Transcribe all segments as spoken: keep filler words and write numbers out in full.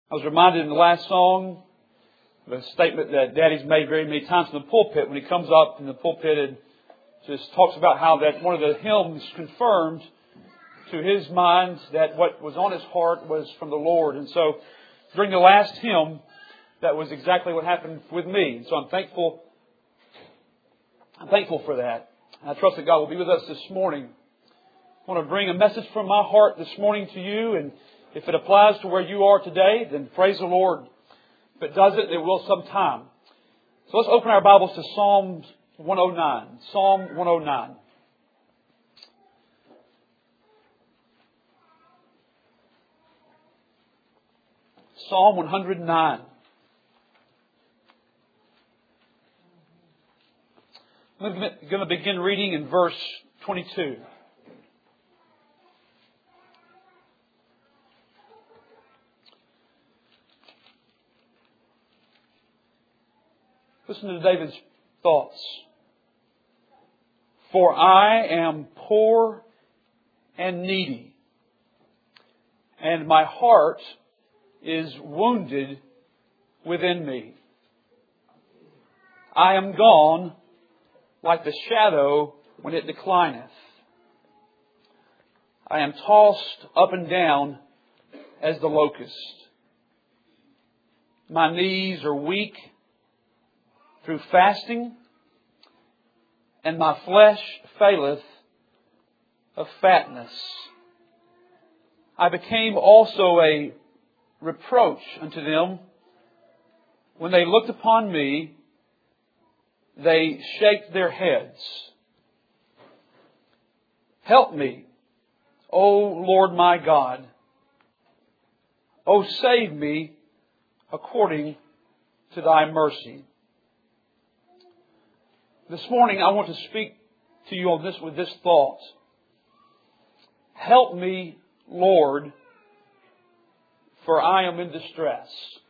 I was reminded in the last song of a statement that Daddy's made very many times in the pulpit when he comes up in the pulpit and just talks about how that one of the hymns confirmed to his mind that what was on his heart was from the Lord. And so during the last hymn, that was exactly what happened with me. And so I'm thankful. I'm thankful for that. And I trust that God will be with us this morning. I want to bring a message from my heart this morning to you. And if it applies to where you are today, then praise the Lord. If it doesn't, it will sometime. So let's open our Bibles to Psalm one oh nine. Psalm one oh nine. Psalm one oh nine. I'm going to begin reading in verse twenty-two. Listen to David's thoughts. For I am poor and needy, and my heart is wounded within me. I am gone like the shadow when it declineth. I am tossed up and down as the locust. My knees are weak through fasting, and my flesh faileth of fatness. I became also a reproach unto them. When they looked upon me, they shake their heads. Help me, O Lord my God. O save me according to thy mercy. This morning I want to speak to you on this with this thought. Help me, Lord, for I am in distress.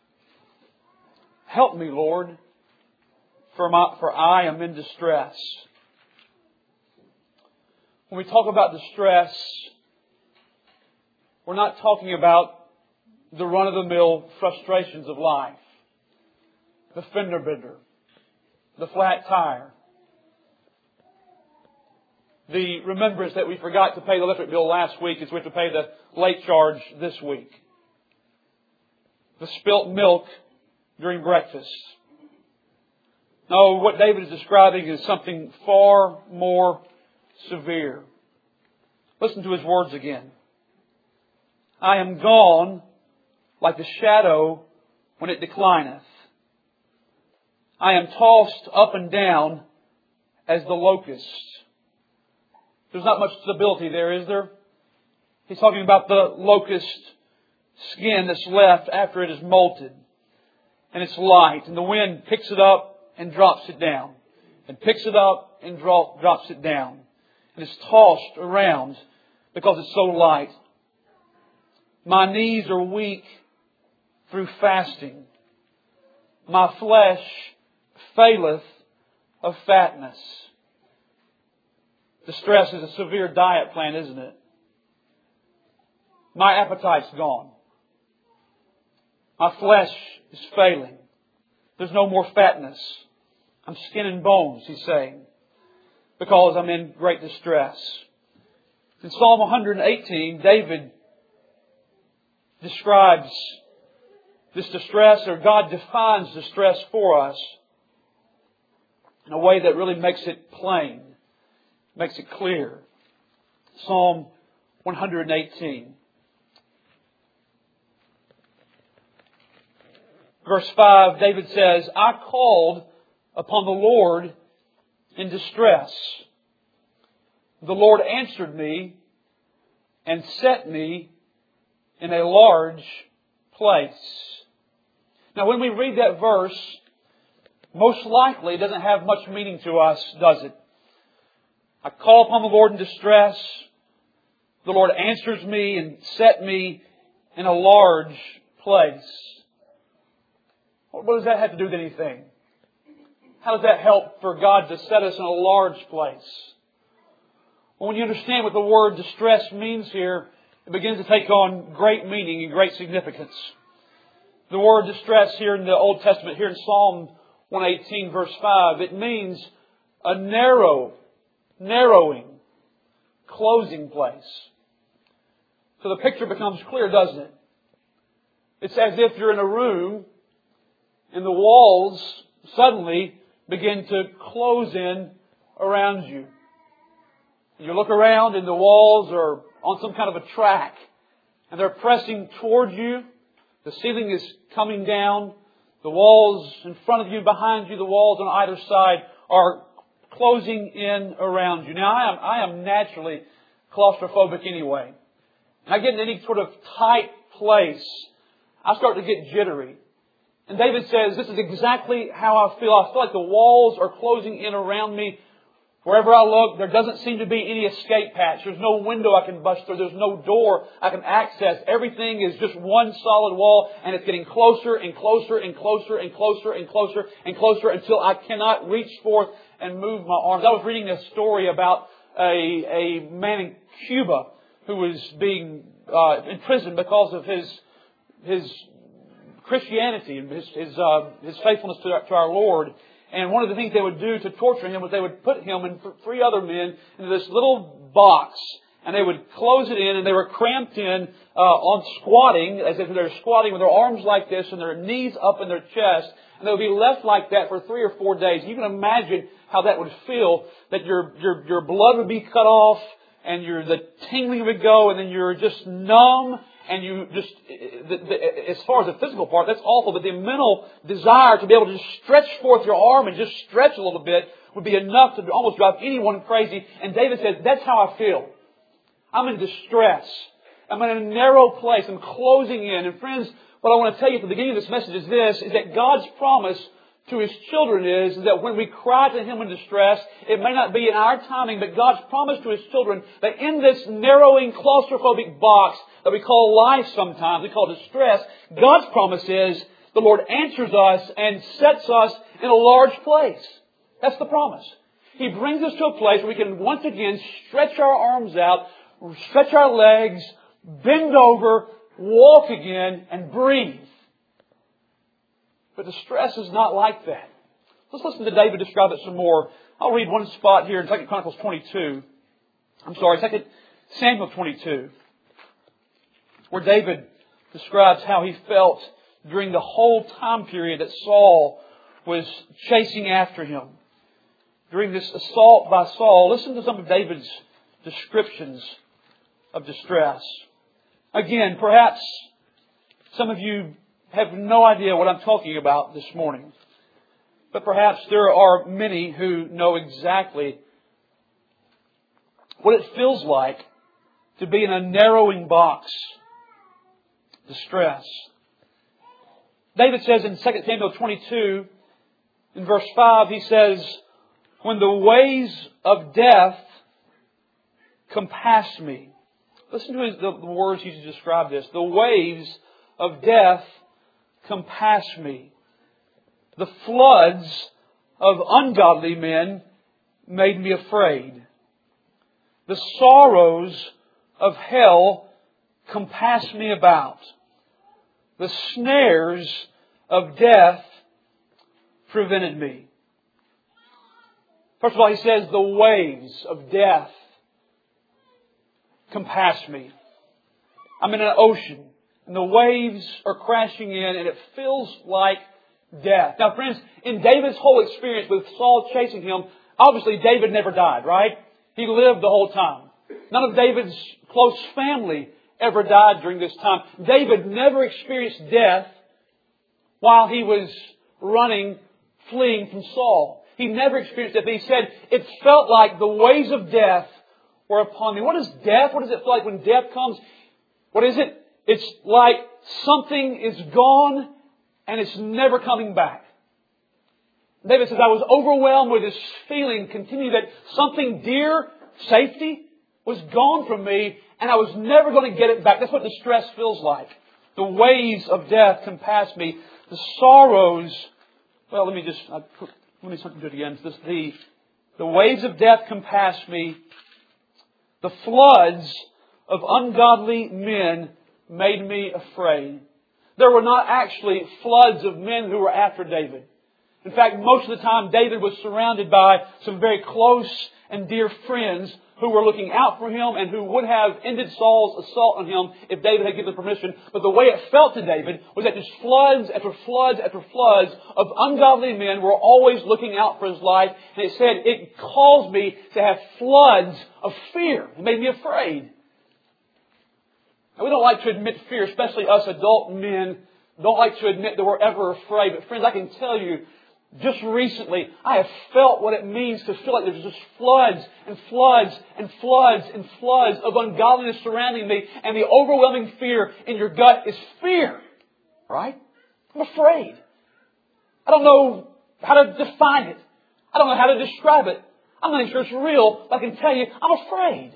Help me, Lord, for my, for I am in distress. When we talk about distress, we're not talking about the run-of-the-mill frustrations of life. The fender bender. The flat tire. The remembrance that we forgot to pay the electric bill last week is we have to pay the late charge this week. The spilt milk during breakfast. No, what David is describing is something far more severe. Listen to his words again. I am gone like the shadow when it declineth. I am tossed up and down as the locust. There's not much stability there, is there? He's talking about the locust skin that's left after it is molted. And it's light. And the wind picks it up and drops it down. And picks it up and drop, drops it down. And it's tossed around because it's so light. My knees are weak through fasting. My flesh faileth of fatness. Distress is a severe diet plan, isn't it? My appetite's gone. My flesh is failing. There's no more fatness. I'm skin and bones, he's saying, because I'm in great distress. In Psalm one eighteen, David describes this distress, or God defines distress for us in a way that really makes it plain, makes it clear. Psalm one eighteen. Verse five, David says, I called upon the Lord in distress. The Lord answered me and set me in a large place. Now when we read that verse, most likely it doesn't have much meaning to us, does it? I call upon the Lord in distress. The Lord answers me and set me in a large place. What does that have to do with anything? How does that help for God to set us in a large place? Well, when you understand what the word distress means here, it begins to take on great meaning and great significance. The word distress here in the Old Testament, here in Psalm one eighteen verse five, it means a narrow, narrowing, closing place. So the picture becomes clear, doesn't it? It's as if you're in a room and the walls suddenly begin to close in around you. You look around and the walls are on some kind of a track and they're pressing toward you. The ceiling is coming down. The walls in front of you, behind you, the walls on either side are closing in around you. Now, I am, I am naturally claustrophobic anyway. When I get in any sort of tight place, I start to get jittery. And David says, this is exactly how I feel. I feel like the walls are closing in around me. Wherever I look, there doesn't seem to be any escape hatch. There's no window I can bust through. There's no door I can access. Everything is just one solid wall, and it's getting closer and closer and closer and closer and closer and closer until I cannot reach forth and move my arms. I was reading a story about a, a man in Cuba who was being uh, imprisoned because of his his Christianity and his his, uh, his faithfulness to, to our Lord. And one of the things they would do to torture him was they would put him and three other men into this little box, and they would close it in, and they were cramped in uh, on squatting, as if they were squatting with their arms like this and their knees up in their chest, and they would be left like that for three or four days. You can imagine how that would feel, that your your your blood would be cut off, and your the tingling would go, and then you're just numb. And you just, the, the, as far as the physical part, that's awful. But the mental desire to be able to just stretch forth your arm and just stretch a little bit would be enough to almost drive anyone crazy. And David says, that's how I feel. I'm in distress. I'm in a narrow place. I'm closing in. And friends, what I want to tell you at the beginning of this message is this, is that God's promise to His children is that when we cry to Him in distress, it may not be in our timing, but God's promise to His children that in this narrowing, claustrophobic box that we call life sometimes, we call distress, God's promise is the Lord answers us and sets us in a large place. That's the promise. He brings us to a place where we can once again stretch our arms out, stretch our legs, bend over, walk again, and breathe. But distress is not like that. Let's listen to David describe it some more. I'll read one spot here in Second Chronicles twenty-two. I'm sorry, Second Samuel twenty-two, where David describes how he felt during the whole time period that Saul was chasing after him. During this assault by Saul, listen to some of David's descriptions of distress. Again, perhaps some of you have no idea what I'm talking about this morning. But perhaps there are many who know exactly what it feels like to be in a narrowing box. Distress. David says in Second Samuel twenty-two, in verse five, he says, when the ways of death compass me. Listen to his, the, the words he used to describe this. The waves of death compass me. The floods of ungodly men made me afraid. The sorrows of hell compass me about. The snares of death prevented me. First of all, he says, the waves of death compass me. I'm in an ocean, and the waves are crashing in, and it feels like death. Now, friends, in David's whole experience with Saul chasing him, obviously David never died, right? He lived the whole time. None of David's close family ever died during this time. David never experienced death while he was running, fleeing from Saul. He never experienced it. But he said, it felt like the waves of death were upon me. What is death? What does it feel like when death comes? What is it? It's like something is gone and it's never coming back. David says, I was overwhelmed with this feeling, continuing that something dear, safety, was gone from me and I was never going to get it back. That's what distress feels like. The waves of death compass me. The sorrows, well, let me just, uh, let me something to it again. This, the, the waves of death compass me. The floods of ungodly men made me afraid. there were not actually floods of men who were after David. In fact, most of the time David was surrounded by some very close and dear friends who were looking out for him and who would have ended Saul's assault on him if David had given permission. But the way it felt to David was that just floods after floods after floods of ungodly men were always looking out for his life. And it said, it caused me to have floods of fear. It made me afraid. Now, we don't like to admit fear, especially us adult men don't like to admit that we're ever afraid. But friends, I can tell you, just recently, I have felt what it means to feel like there's just floods and floods and floods and floods of ungodliness surrounding me. And the overwhelming fear in your gut is fear. Right? I'm afraid. I don't know how to define it. I don't know how to describe it. I'm not even sure it's real, but I can tell you, I'm afraid.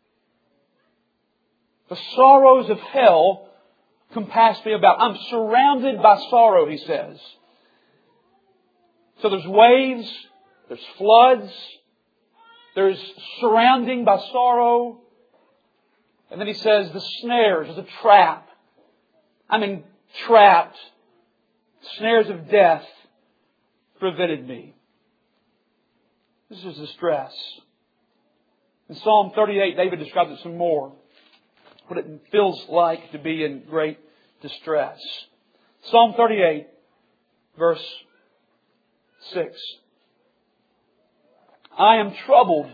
The sorrows of hell compass me about. I'm surrounded by sorrow, he says. So there's waves, there's floods, there's surrounding by sorrow. And then he says the snares, there's a trap. I'm entrapped. Snares of death prevented me. This is distress. In Psalm thirty-eight, David describes it some more. What it feels like to be in great distress. Psalm thirty-eight, verse six. I am troubled.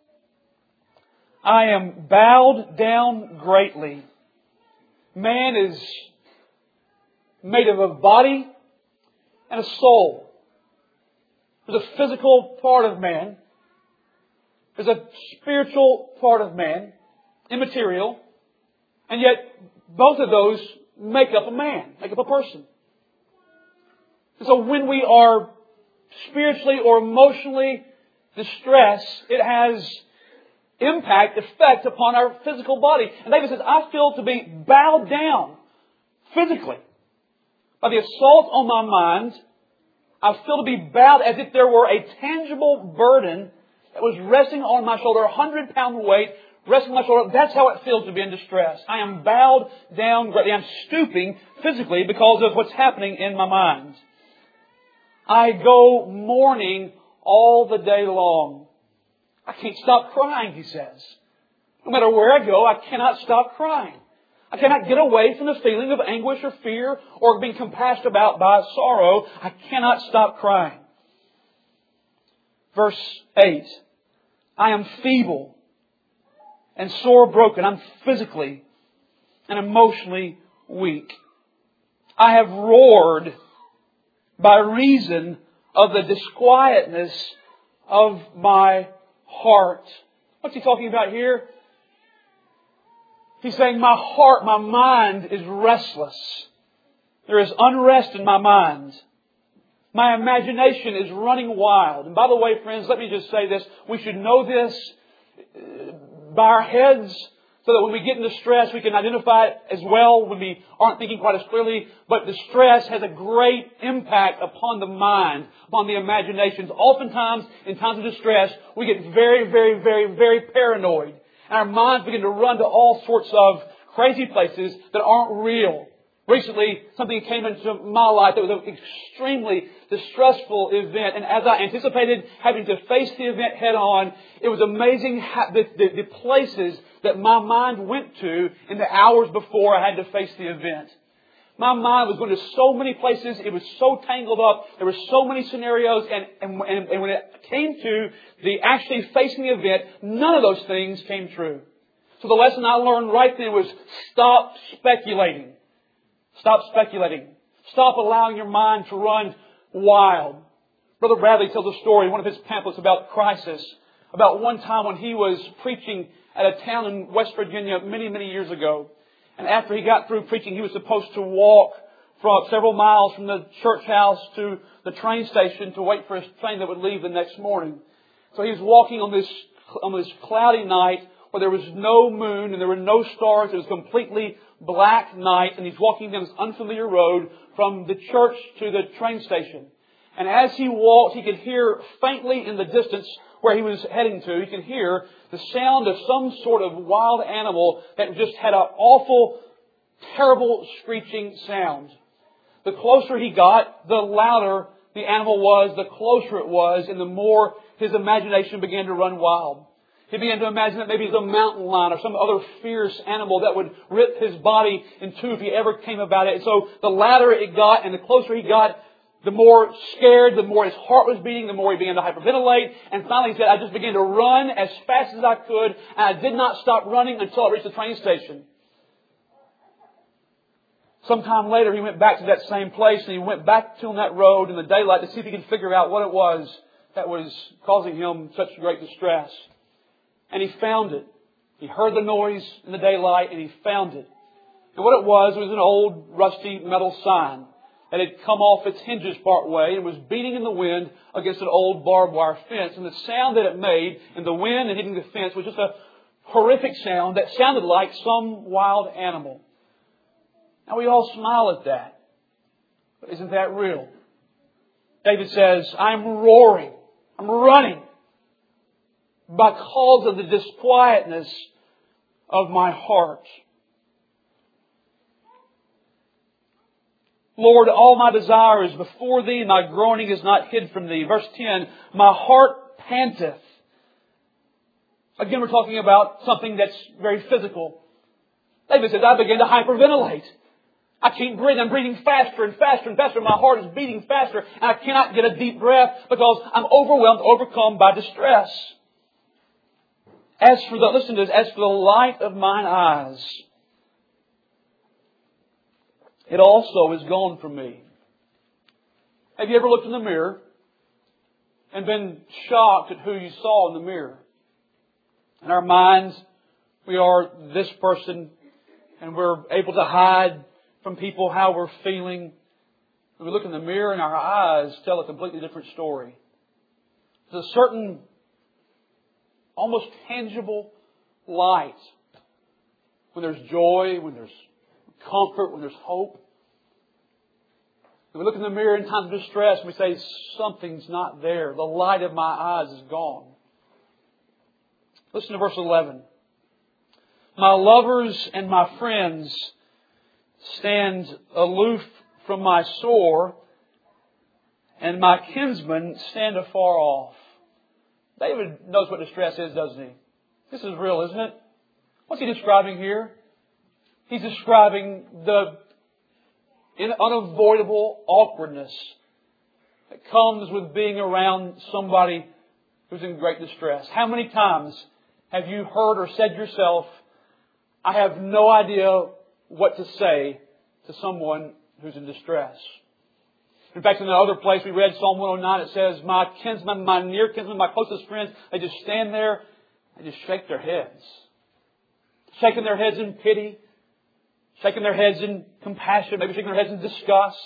I am bowed down greatly. Man is made of a body and a soul. There's a physical part of man. There's a spiritual part of man, immaterial. And yet, both of those make up a man, make up a person. And so when we are spiritually or emotionally distressed, it has impact, effect upon our physical body. And David says, I feel to be bowed down physically by the assault on my mind. I feel to be bowed as if there were a tangible burden that was resting on my shoulder, a hundred pound weight resting on my shoulder. That's how it feels to be in distress. I am bowed down greatly. I'm stooping physically because of what's happening in my mind. I go mourning all the day long. I can't stop crying, he says. No matter where I go, I cannot stop crying. I cannot get away from the feeling of anguish or fear or being compassed about by sorrow. I cannot stop crying. Verse eight. I am feeble and sore broken. I'm physically and emotionally weak. I have roared by reason of the disquietness of my heart. What's he talking about here? He's saying my heart, my mind is restless. There is unrest in my mind. My imagination is running wild. And by the way, friends, let me just say this. We should know this by our heads so that when we get into stress, we can identify it as well when we aren't thinking quite as clearly. But distress has a great impact upon the mind, upon the imaginations. Oftentimes, in times of distress, we get very, very, very, very paranoid. And our minds begin to run to all sorts of crazy places that aren't real. Recently, something came into my life that was an extremely distressful event. And as I anticipated having to face the event head on, it was amazing how the, the, the places that my mind went to in the hours before I had to face the event. My mind was going to so many places. It was so tangled up. There were so many scenarios. And, and, and, and when it came to the actually facing the event, none of those things came true. So the lesson I learned right then was stop speculating. Stop speculating. Stop allowing your mind to run wild. Brother Bradley tells a story in one of his pamphlets about crisis, about one time when he was preaching at a town in West Virginia many, many years ago. And after he got through preaching, he was supposed to walk from several miles from the church house to the train station to wait for his train that would leave the next morning. So he was walking on this, on this cloudy night where there was no moon and there were no stars. It was completely black night, and he's walking down this unfamiliar road from the church to the train station. And as he walked, he could hear faintly in the distance where he was heading to, he could hear the sound of some sort of wild animal that just had an awful, terrible screeching sound. the closer he got, the louder the animal was, the closer it was, and the more his imagination began to run wild. He began to imagine that maybe it was a mountain lion or some other fierce animal that would rip his body in two if he ever came about it. And so the louder it got and the closer he got, the more scared, the more his heart was beating, the more he began to hyperventilate. And finally he said, I just began to run as fast as I could, and I did not stop running until I reached the train station. Sometime later he went back to that same place and he went back to that road in the daylight to see if he could figure out what it was that was causing him such great distress. And he found it. He heard the noise in the daylight and he found it. And what it was, it was an old rusty metal sign that had come off its hinges part way and was beating in the wind against an old barbed wire fence. And the sound that it made in the wind and hitting the fence was just a horrific sound that sounded like some wild animal. Now we all smile at that. But isn't that real? David says, I'm roaring. I'm running because of the disquietness of my heart. Lord, all my desire is before Thee, and my groaning is not hid from Thee. Verse ten, my heart panteth. Again, we're talking about something that's very physical. David says, I begin to hyperventilate. I can't breathe. I'm breathing faster and faster and faster. My heart is beating faster, and I cannot get a deep breath because I'm overwhelmed, overcome by distress. As for the, listen to this, as for the light of mine eyes, it also is gone from me. Have you ever looked in the mirror and been shocked at who you saw in the mirror? In our minds, we are this person, and we're able to hide from people how we're feeling. When we look in the mirror and our eyes tell a completely different story. There's a certain almost tangible light when there's joy, when there's comfort, when there's hope. When we look in the mirror in times of distress and we say, something's not there. The light of my eyes is gone. Listen to verse eleven. My lovers and my friends stand aloof from my sore, and my kinsmen stand afar off. David knows what distress is, doesn't he? This is real, isn't it? What's he describing here? He's describing the unavoidable awkwardness that comes with being around somebody who's in great distress. How many times have you heard or said yourself, I have no idea what to say to someone who's in distress? In fact, in the other place we read Psalm one oh nine, it says, my kinsmen, my near kinsmen, my closest friends, they just stand there and just shake their heads. Shaking their heads in pity, shaking their heads in compassion, maybe shaking their heads in disgust.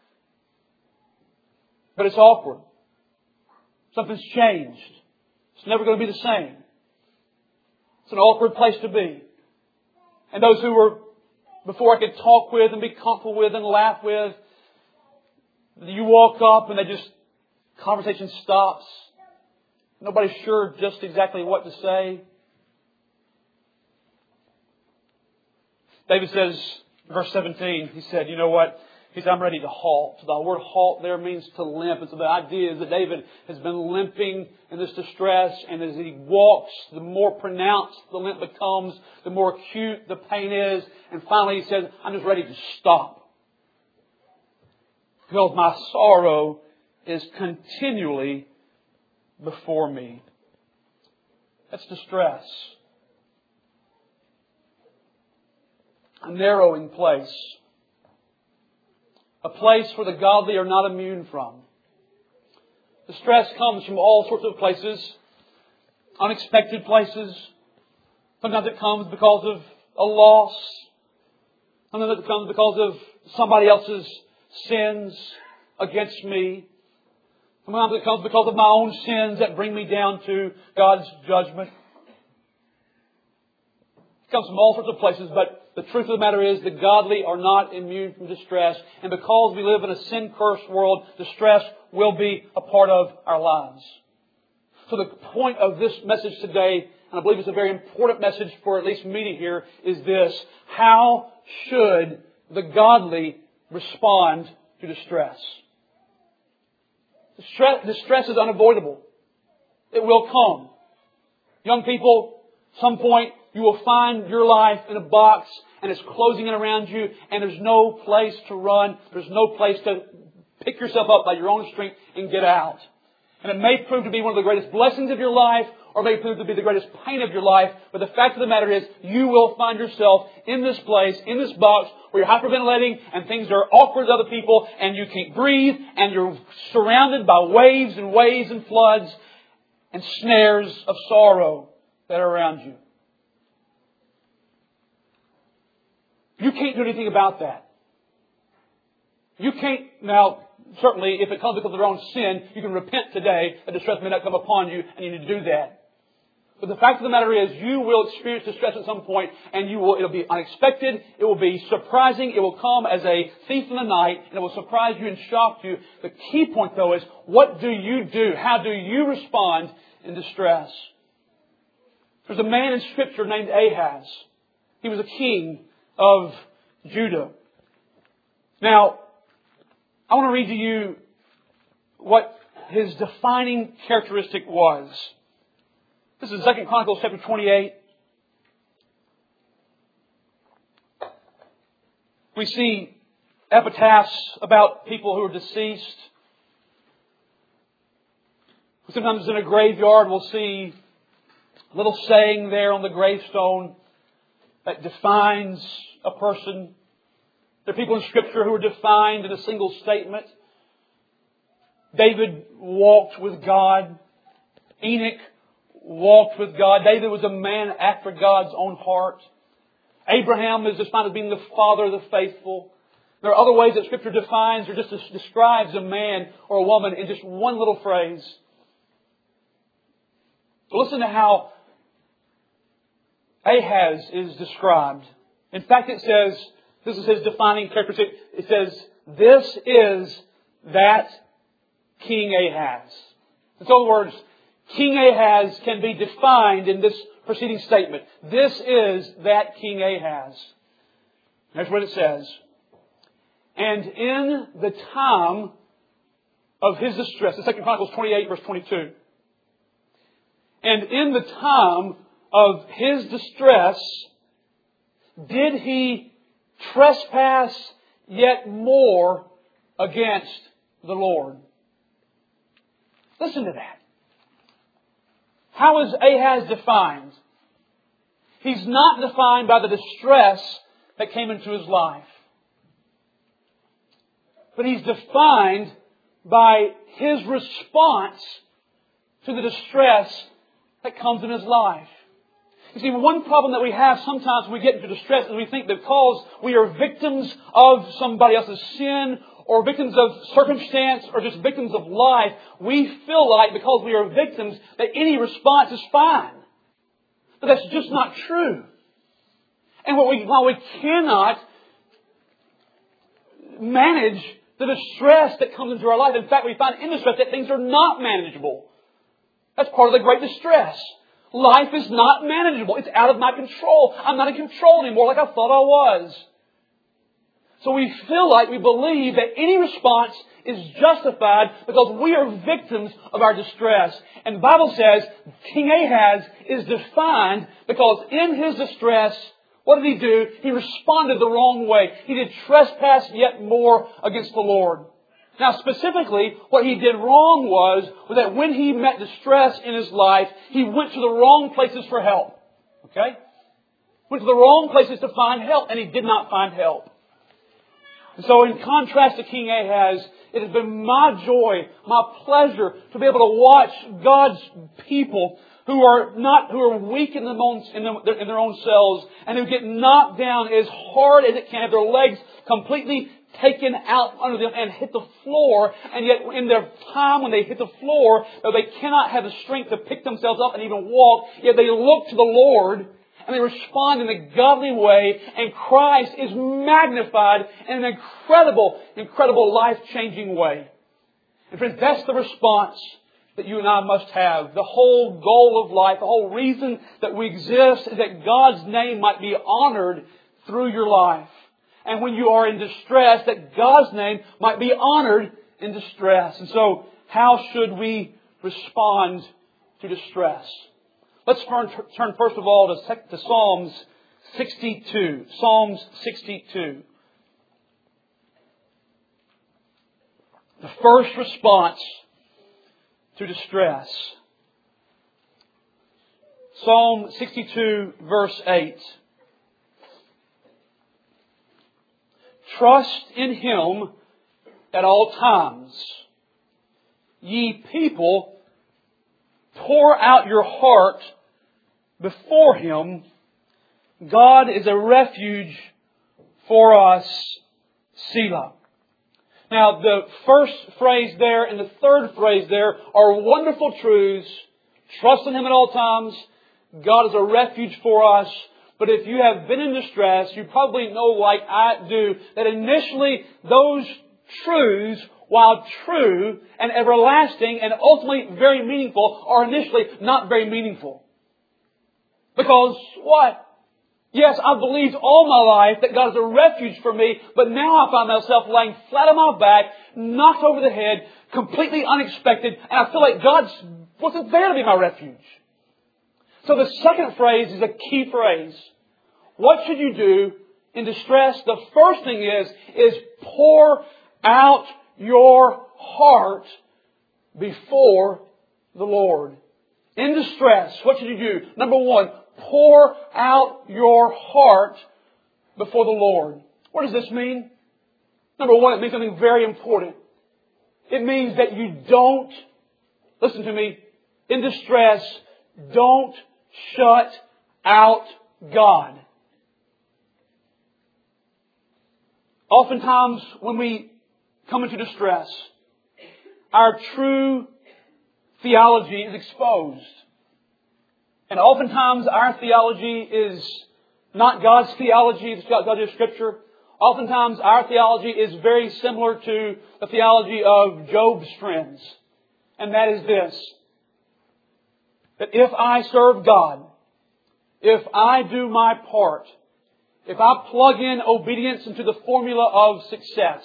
But it's awkward. Something's changed. It's never going to be the same. It's an awkward place to be. And those who were, before I could talk with and be comfortable with and laugh with, you walk up and they just, conversation stops. Nobody's sure just exactly what to say. David says, verse seventeen, he said, you know what? He said, I'm ready to halt. The word halt there means to limp. And so the idea is that David has been limping in this distress. And as he walks, the more pronounced the limp becomes, the more acute the pain is. And finally he says, I'm just ready to stop. Because my sorrow is continually before me. That's distress. A narrowing place. A place where the godly are not immune from. Distress comes from all sorts of places. Unexpected places. Sometimes it comes because of a loss. Sometimes it comes because of somebody else's sins against me. Sometimes it comes because of my own sins that bring me down to God's judgment. It comes from all sorts of places, but the truth of the matter is the godly are not immune from distress. And because we live in a sin-cursed world, distress will be a part of our lives. So the point of this message today, and I believe it's a very important message for at least me to hear, is this. How should the godly respond to distress. Distress, distress is unavoidable. It will come. Young people, at some point you will find your life in a box and it's closing in around you and there's no place to run. There's no place to pick yourself up by your own strength and get out. And it may prove to be one of the greatest blessings of your life, or may prove to be the greatest pain of your life. But the fact of the matter is, you will find yourself in this place, in this box, where you're hyperventilating and things are awkward with other people and you can't breathe and you're surrounded by waves and waves and floods and snares of sorrow that are around you. You can't do anything about that. You can't, now, certainly if it comes because of their own sin, you can repent today. A distress may not come upon you and you need to do that. But the fact of the matter is, you will experience distress at some point, and you will, it'll be unexpected, it will be surprising, it will come as a thief in the night, and it will surprise you and shock you. The key point, though, is what do you do? How do you respond in distress? There's a man in Scripture named Ahaz. He was a king of Judah. Now, I want to read to you what his defining characteristic was. This is Second Chronicles chapter twenty-eight. We see epitaphs about people who are deceased. Sometimes in a graveyard we'll see a little saying there on the gravestone that defines a person. There are people in Scripture who are defined in a single statement. David walked with God. Enoch walked with God. David was a man after God's own heart. Abraham is defined as being the father of the faithful. There are other ways that Scripture defines or just describes a man or a woman in just one little phrase. So listen to how Ahaz is described. In fact, it says, this is his defining characteristic. It says, this is that King Ahaz. In other words, King Ahaz can be defined in this preceding statement. This is that King Ahaz. That's what it says. And in the time of his distress, in Second Chronicles twenty-eight, verse twenty-two. And in the time of his distress, did he trespass yet more against the Lord. Listen to that. How is Ahaz defined? He's not defined by the distress that came into his life. But he's defined by his response to the distress that comes in his life. You see, one problem that we have sometimes when we get into distress is we think that because we are victims of somebody else's sin or victims of circumstance or just victims of life, we feel like because we are victims that any response is fine. But that's just not true. And what we, while we cannot manage the distress that comes into our life, in fact we find in distress that things are not manageable. That's part of the great distress. Life is not manageable. It's out of my control. I'm not in control anymore like I thought I was. So we feel like we believe that any response is justified because we are victims of our distress. And the Bible says King Ahaz is defined because in his distress, what did he do? He responded the wrong way. He did trespass yet more against the Lord. Now specifically, what he did wrong was, was that when he met distress in his life, he went to the wrong places for help. Okay? Went to the wrong places to find help, and he did not find help. And so in contrast to King Ahaz, it has been my joy, my pleasure to be able to watch God's people who are not, who are weak in, the, in, the, in their own selves and who get knocked down as hard as it can, have their legs completely taken out under them and hit the floor. And yet in their time when they hit the floor, though they cannot have the strength to pick themselves up and even walk, yet they look to the Lord and they respond in a godly way, and Christ is magnified in an incredible, incredible life-changing way. And friends, that's the response that you and I must have. The whole goal of life, the whole reason that we exist is that God's name might be honored through your life. and when you are in distress, that God's name might be honored in distress. And so, how should we respond to distress? Let's turn, turn first of all to, to Psalms sixty-two. Psalms sixty-two. The first response to distress. Psalm sixty-two, verse eight. Trust in Him at all times. Ye people, pour out your heart before Him. God is a refuge for us, Selah. Now, the first phrase there and the third phrase there are wonderful truths. Trust in Him at all times. God is a refuge for us. But if you have been in distress, you probably know, like I do, that initially those truths, while true and everlasting and ultimately very meaningful, are initially not very meaningful. Because what? Yes, I've believed all my life that God is a refuge for me, but now I find myself laying flat on my back, knocked over the head, completely unexpected, and I feel like God wasn't there to be my refuge. So the second phrase is a key phrase. What should you do in distress? The first thing is, is pour out your heart before the Lord. In distress, what should you do? Number one, pour out your heart before the Lord. What does this mean? Number one, it means something very important. It means that you don't, listen to me, in distress, don't shut out God. Oftentimes, when we come into distress, our true theology is exposed. And oftentimes, our theology is not God's theology, it's God's Scripture. Oftentimes, our theology is very similar to the theology of Job's friends. And that is this: that if I serve God, if I do my part, if I plug in obedience into the formula of success,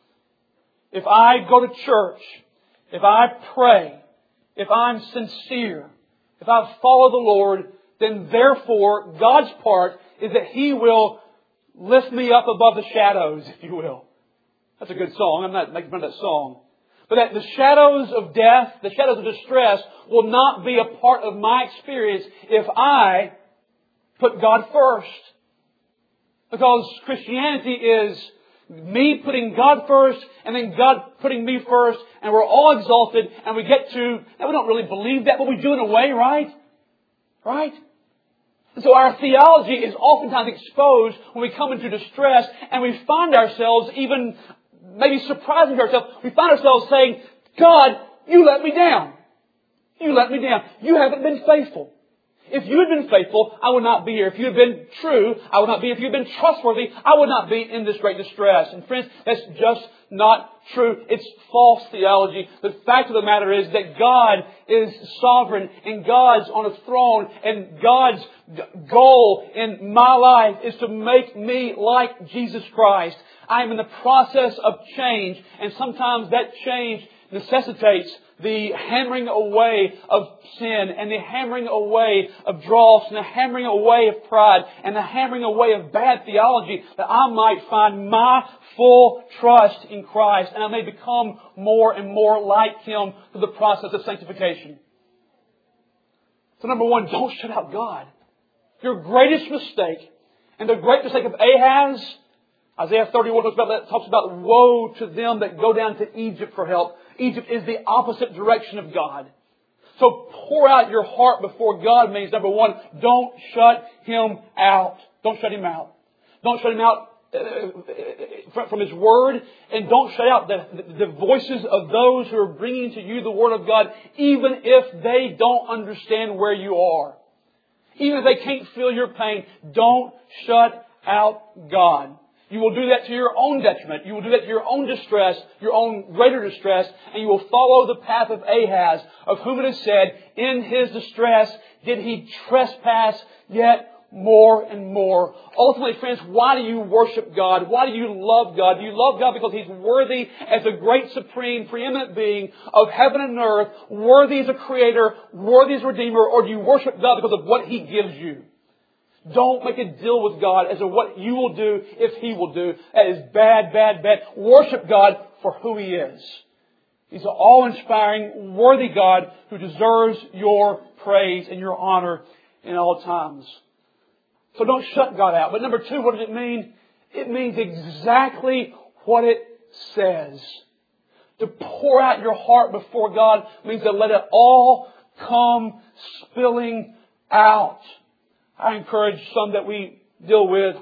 if I go to church, if I pray, if I'm sincere, if I follow the Lord, then therefore God's part is that He will lift me up above the shadows, if you will. That's a good song. I'm not making fun of that song. But that the shadows of death, the shadows of distress will not be a part of my experience if I put God first. Because Christianity is me putting God first and then God putting me first, and we're all exalted and we get to, and we don't really believe that, but we do in a way, right? Right? And so our theology is oftentimes exposed when we come into distress, and we find ourselves even maybe surprising to ourselves. We find ourselves saying, God, you let me down. You let me down. You haven't been faithful. If you had been faithful, I would not be here. If you had been true, I would not be here. If you had been trustworthy, I would not be in this great distress. And friends, that's just not true. It's false theology. The fact of the matter is that God is sovereign and God's on a throne, and God's goal in my life is to make me like Jesus Christ. I am in the process of change, and sometimes that change necessitates the hammering away of sin, and the hammering away of dross, and the hammering away of pride, and the hammering away of bad theology, that I might find my full trust in Christ, and I may become more and more like Him through the process of sanctification. So number one, don't shut out God. Your greatest mistake, and the great mistake of Ahaz, Isaiah thirty-one talks about, that, talks about woe to them that go down to Egypt for help. Egypt is the opposite direction of God. So pour out your heart before God means, number one, don't shut Him out. Don't shut Him out. Don't shut Him out uh, from His Word. And don't shut out the, the voices of those who are bringing to you the Word of God, even if they don't understand where you are. Even if they can't feel your pain, don't shut out God. You will do that to your own detriment. You will do that to your own distress, your own greater distress, and you will follow the path of Ahaz, of whom it is said, in his distress did he trespass, yet more and more. Ultimately, friends, why do you worship God? Why do you love God? Do you love God because He's worthy as a great, supreme, preeminent being of heaven and earth, worthy as a creator, worthy as a redeemer, or do you worship God because of what He gives you? Don't make a deal with God as to what you will do if He will do. That is bad, bad, bad. Worship God for who He is. He's an awe-inspiring, worthy God who deserves your praise and your honor in all times. So don't shut God out. But number two, what does it mean? It means exactly what it says. To pour out your heart before God means to let it all come spilling out. I encourage some that we deal with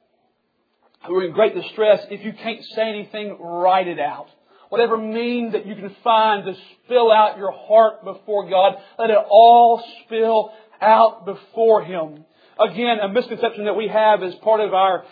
who are in great distress. If you can't say anything, write it out. Whatever means that you can find to spill out your heart before God, let it all spill out before Him. Again, a misconception that we have as part of our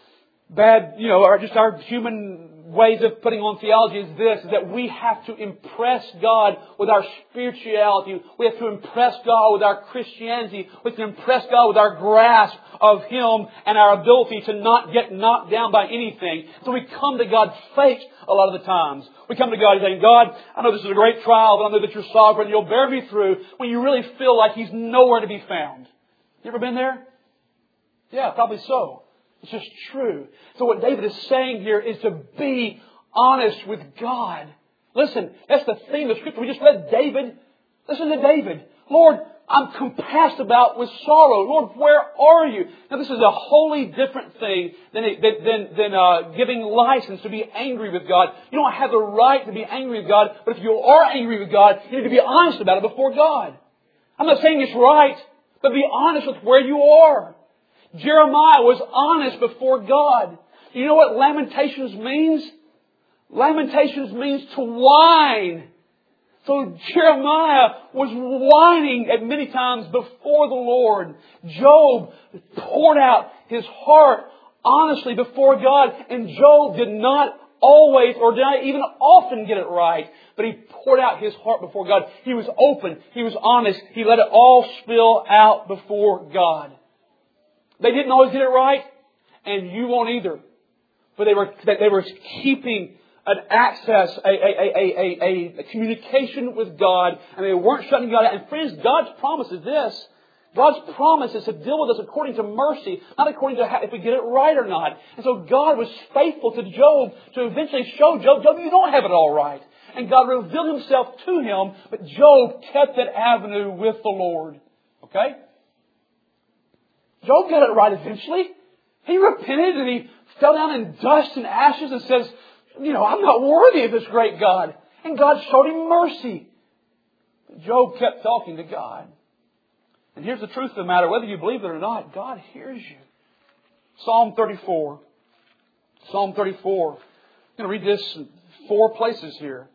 bad, you know, or just our human ways of putting on theology is this, is that we have to impress God with our spirituality. We have to impress God with our Christianity. We have to impress God with our grasp of Him and our ability to not get knocked down by anything. So we come to God fake a lot of the times. We come to God saying, God, I know this is a great trial, but I know that You're sovereign. You'll bear me through, when you really feel like He's nowhere to be found. You ever been there? Yeah, probably so. It's just true. So what David is saying here is to be honest with God. Listen, that's the theme of Scripture. We just read David. Listen to David. Lord, I'm compassed about with sorrow. Lord, where are You? Now this is a wholly different thing than than, than uh, giving license to be angry with God. You don't have the right to be angry with God, but if you are angry with God, you need to be honest about it before God. I'm not saying it's right, but be honest with where you are. Jeremiah was honest before God. You know what Lamentations means? Lamentations means to whine. So Jeremiah was whining at many times before the Lord. Job poured out his heart honestly before God. And Job did not always or did not even often get it right. But he poured out his heart before God. He was open. He was honest. He let it all spill out before God. They didn't always get it right, and you won't either. But they were they were keeping an access, a, a, a, a, a communication with God, and they weren't shutting God out. And friends, God's promise is this. God's promise is to deal with us according to mercy, not according to how, if we get it right or not. And so God was faithful to Job to eventually show Job, Job, you don't have it all right. And God revealed Himself to him, but Job kept that avenue with the Lord. Okay? Job got it right eventually. He repented and he fell down in dust and ashes and says, you know, I'm not worthy of this great God. And God showed him mercy. But Job kept talking to God. And here's the truth of the matter. Whether you believe it or not, God hears you. Psalm thirty-four. Psalm thirty-four. I'm going to read this in four places here.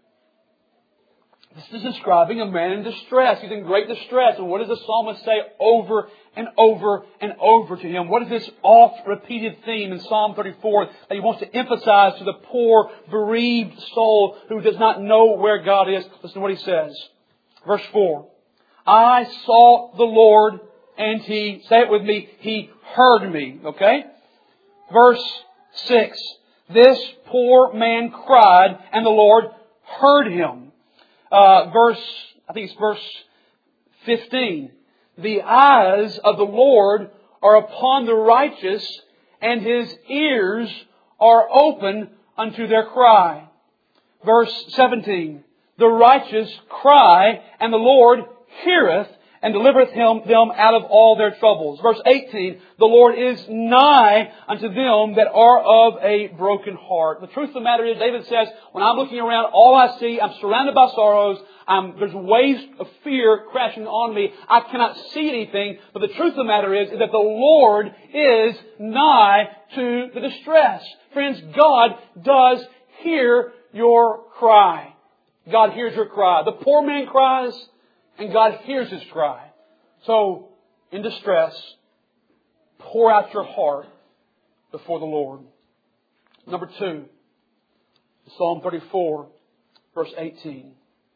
This is describing a man in distress. He's in great distress. And what does the psalmist say over and over and over to him? What is this oft-repeated theme in Psalm thirty-four that he wants to emphasize to the poor, bereaved soul who does not know where God is? Listen to what he says. Verse four. I sought the Lord and He, say it with me, He heard me. Okay? Verse six. This poor man cried and the Lord heard him. Uh, verse, I think it's verse fifteen. The eyes of the Lord are upon the righteous, and His ears are open unto their cry. Verse seventeen. The righteous cry, and the Lord heareth, and delivereth him, them out of all their troubles. Verse eighteen. The Lord is nigh unto them that are of a broken heart. The truth of the matter is, David says, when I'm looking around, all I see, I'm surrounded by sorrows. I'm, there's waves of fear crashing on me. I cannot see anything. But the truth of the matter is, is that the Lord is nigh to the distress. Friends, God does hear your cry. God hears your cry. The poor man cries, and God hears his cry. So, in distress, pour out your heart before the Lord. Number two, Psalm thirty-four, verse eighteen.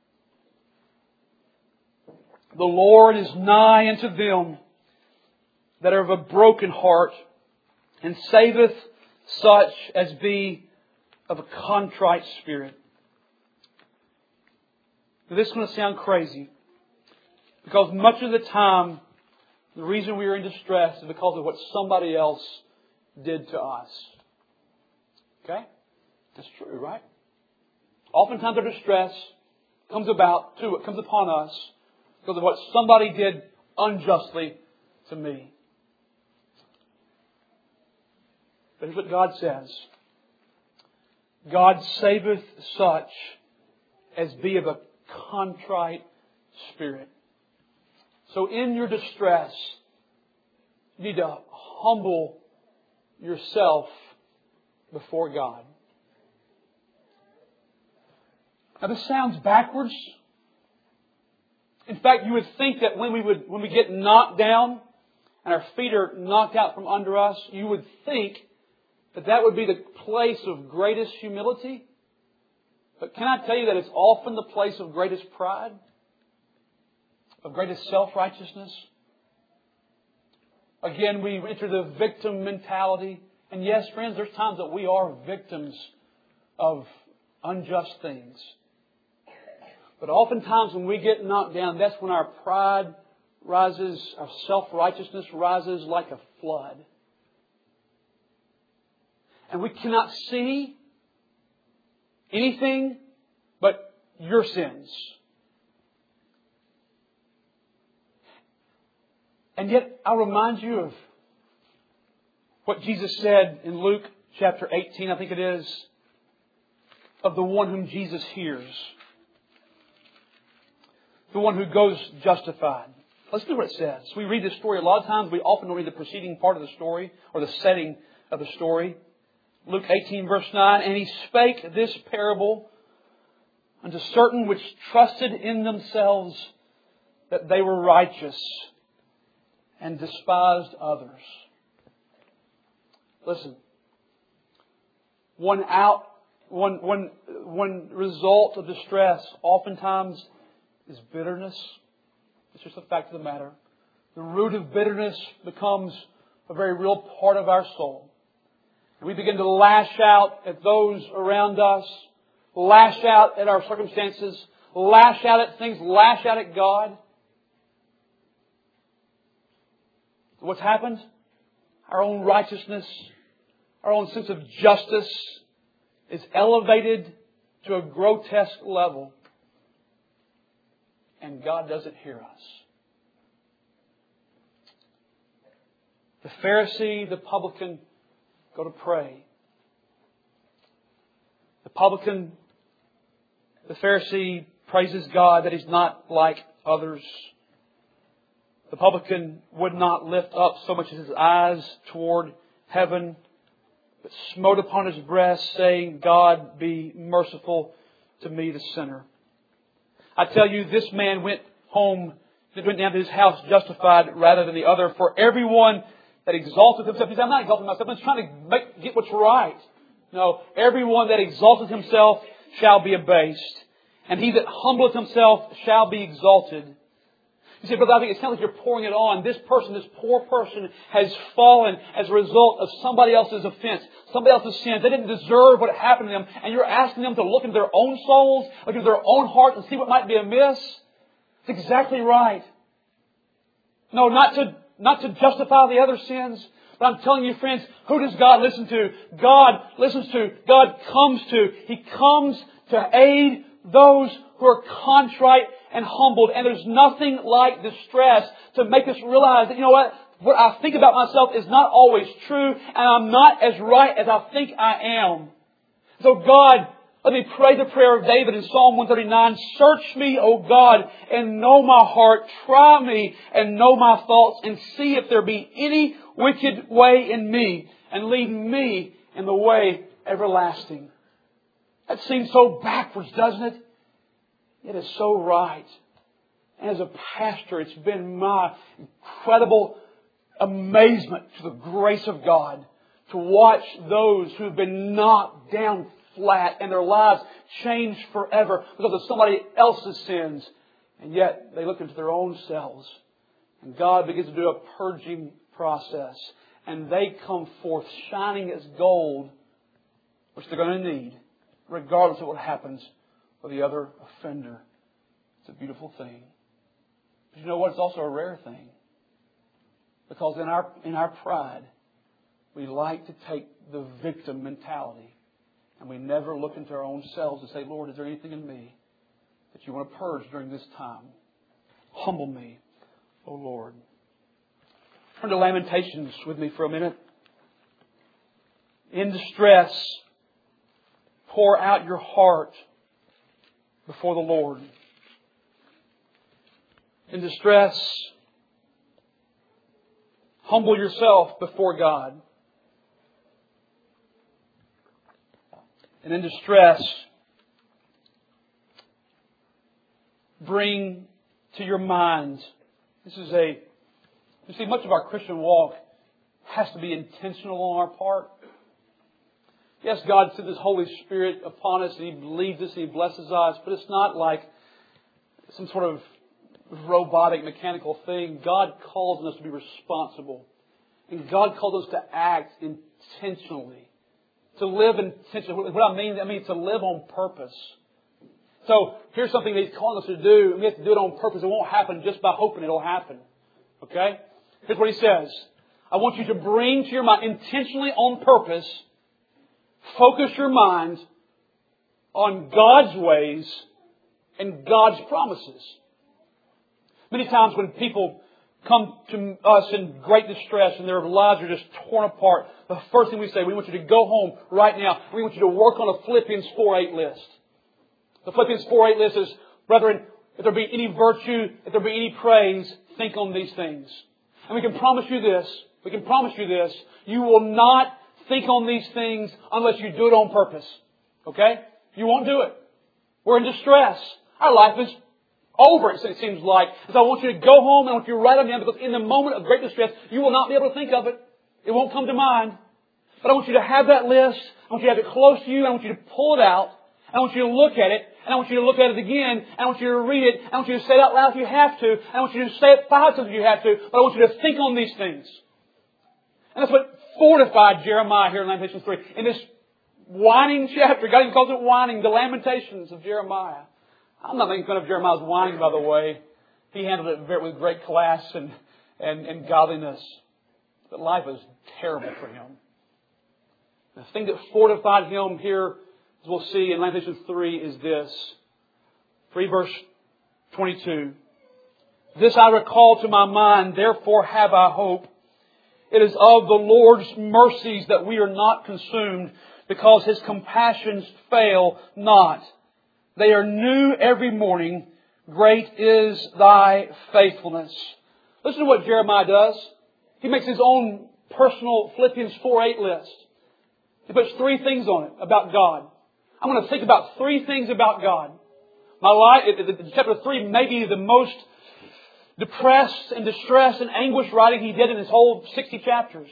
The Lord is nigh unto them that are of a broken heart, and saveth such as be of a contrite spirit. Now, this is going to sound crazy, because much of the time, the reason we are in distress is because of what somebody else did to us. Okay? That's true, right? Oftentimes our distress comes about to it comes upon us because of what somebody did unjustly to me. But here's what God says. God saveth such as be of a contrite spirit. So in your distress, you need to humble yourself before God. Now this sounds backwards. In fact, you would think that when we would when we get knocked down and our feet are knocked out from under us, you would think that that would be the place of greatest humility. But can I tell you that it's often the place of greatest pride? Of greatest self-righteousness? Again, we enter the victim mentality. And yes, friends, there's times that we are victims of unjust things. But oftentimes when we get knocked down, that's when our pride rises, our self-righteousness rises like a flood. And we cannot see anything but your sins. And yet, I'll remind you of what Jesus said in Luke chapter eighteen, I think it is, of the one whom Jesus hears. The one who goes justified. Let's do what it says. We read this story. A lot of times we often don't read the preceding part of the story or the setting of the story. Luke eighteen verse nine, and He spake this parable unto certain which trusted in themselves that they were righteous and despised others. Listen, one out, one, one, one result of distress oftentimes is bitterness. It's just a fact of the matter. The root of bitterness becomes a very real part of our soul. And we begin to lash out at those around us, lash out at our circumstances, lash out at things, lash out at God. What's happened? Our own righteousness, our own sense of justice is elevated to a grotesque level. And God doesn't hear us. The Pharisee, the publican, go to pray. The publican, the Pharisee praises God that he's not like others. The publican would not lift up so much as his eyes toward heaven, but smote upon his breast, saying, God, be merciful to me, the sinner. I tell you, this man went home, went down to his house justified rather than the other. For everyone that exalteth himself, he said, I'm not exalting myself, I'm just trying to make, get what's right. No, everyone that exalteth himself shall be abased, and he that humbleth himself shall be exalted. You say, brother, I think it sounds like you're pouring it on. This person, this poor person, has fallen as a result of somebody else's offense, somebody else's sins. They didn't deserve what happened to them. And you're asking them to look into their own souls, look into their own hearts and see what might be amiss. It's exactly right. No, not to, not to justify the other sins. But I'm telling you, friends, who does God listen to? God listens to. God comes to. He comes to aid those who are contrite and humbled. And there's nothing like distress to make us realize that, you know what? What I think about myself is not always true, and I'm not as right as I think I am. So God, let me pray the prayer of David in Psalm one thirty-nine. Search me, O God, and know my heart. Try me and know my thoughts, and see if there be any wicked way in me, and lead me in the way everlasting. That seems so backwards, doesn't it? It is so right. And as a pastor, it's been my incredible amazement to the grace of God to watch those who have been knocked down flat and their lives changed forever because of somebody else's sins. And yet they look into their own selves. And God begins to do a purging process. And they come forth shining as gold, which they're going to need, regardless of what happens with the other offender. It's a beautiful thing. But you know what? It's also a rare thing. Because in our, in our pride, we like to take the victim mentality. And we never look into our own selves and say, Lord, is there anything in me that you want to purge during this time? Humble me, O Lord. Turn to Lamentations with me for a minute. In distress, pour out your heart before the Lord. In distress, humble yourself before God. And in distress, bring to your mind. This is a, you see, much of our Christian walk has to be intentional on our part. Yes, God sent His Holy Spirit upon us and He leads us and He blesses us, but it's not like some sort of robotic, mechanical thing. God calls us to be responsible. And God calls us to act intentionally. To live intentionally. What I mean, I mean to live on purpose. So here's something that He's calling us to do. We have to do it on purpose. It won't happen just by hoping it'll happen. Okay? Here's what He says. I want you to bring to your mind, intentionally on purpose, focus your mind on God's ways and God's promises. Many times when people come to us in great distress and their lives are just torn apart, the first thing we say, we want you to go home right now. We want you to work on a Philippians four eight list. The Philippians four eight list is, brethren, if there be any virtue, if there be any praise, think on these things. And we can promise you this, we can promise you this, you will not think on these things unless you do it on purpose. Okay? You won't do it. We're in distress. Our life is over, it seems like. And so I want you to go home and I want you to write them down, because in the moment of great distress, you will not be able to think of it. It won't come to mind. But I want you to have that list. I want you to have it close to you. I want you to pull it out. I want you to look at it. And I want you to look at it again. And I want you to read it. And I want you to say it out loud if you have to. And I want you to say it five times if you have to. But I want you to think on these things. And that's what fortified Jeremiah here in Lamentations three. In this whining chapter, God even calls it whining, the Lamentations of Jeremiah. I'm not making fun of Jeremiah's whining, by the way. He handled it very, with great class and, and, and godliness. But life was terrible for him. The thing that fortified him here, as we'll see in Lamentations three, is this. three verse twenty-two. This I recall to my mind, therefore have I hope. It is of the Lord's mercies that we are not consumed, because His compassions fail not. They are new every morning. Great is Thy faithfulness. Listen to what Jeremiah does. He makes his own personal Philippians four eight list. He puts three things on it about God. I'm going to think about three things about God. My life, chapter three may be the most depressed and distressed and anguished writing he did in his whole sixty chapters.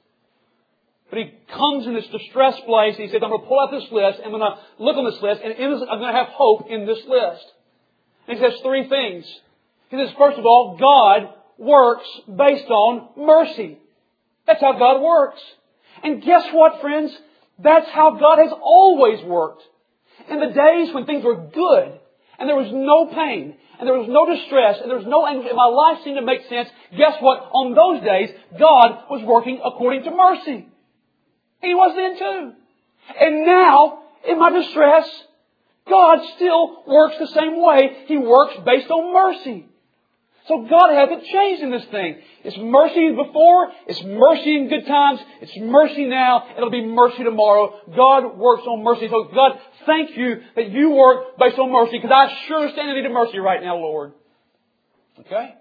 But he comes in this distressed place and he says, I'm going to pull out this list and I'm going to look on this list and in this, I'm going to have hope in this list. And he says three things. He says, first of all, God works based on mercy. That's how God works. And guess what, friends? That's how God has always worked. In the days when things were good and there was no pain and there was no distress and there was no anguish and my life seemed to make sense, guess what? On those days, God was working according to mercy. And He was then too. And now, in my distress, God still works the same way. He works based on mercy. So God hasn't changed in this thing. It's mercy before, it's mercy in good times, it's mercy now, it'll be mercy tomorrow. God works on mercy. So God, thank you that you work based on mercy, because I sure stand in need of mercy right now, Lord. Okay?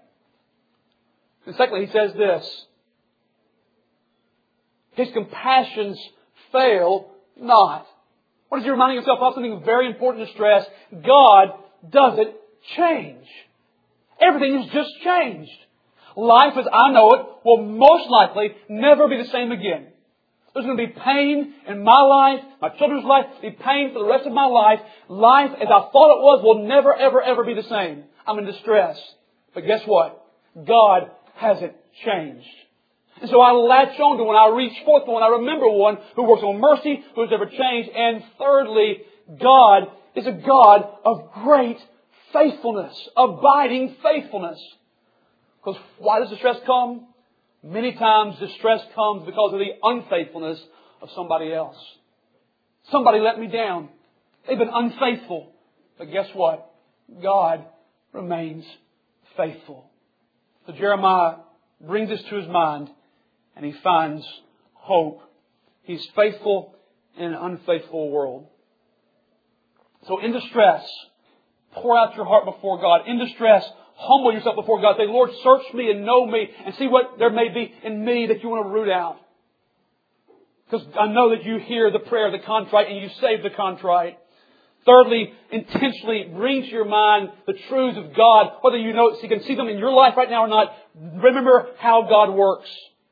And secondly, He says this. His compassions fail not. What is He reminding Himself of? Something very important to stress. God doesn't change. Everything has just changed. Life as I know it will most likely never be the same again. There's going to be pain in my life, my children's life, be pain for the rest of my life. Life as I thought it was will never, ever, ever be the same. I'm in distress. But guess what? God hasn't changed. And so I latch on to one, I reach forth to one, I remember one who works on mercy, who has never changed. And thirdly, God is a God of great faithfulness, abiding faithfulness. Because why does distress come? Many times distress comes because of the unfaithfulness of somebody else. Somebody let me down. They've been unfaithful. But guess what? God remains faithful. So Jeremiah brings this to his mind and he finds hope. He's faithful in an unfaithful world. So in distress, pour out your heart before God. In distress, humble yourself before God. Say, Lord, search me and know me and see what there may be in me that you want to root out. Because I know that you hear the prayer of the contrite and you save the contrite. Thirdly, intentionally bring to your mind the truths of God, whether you know you can see them in your life right now or not. Remember how God works.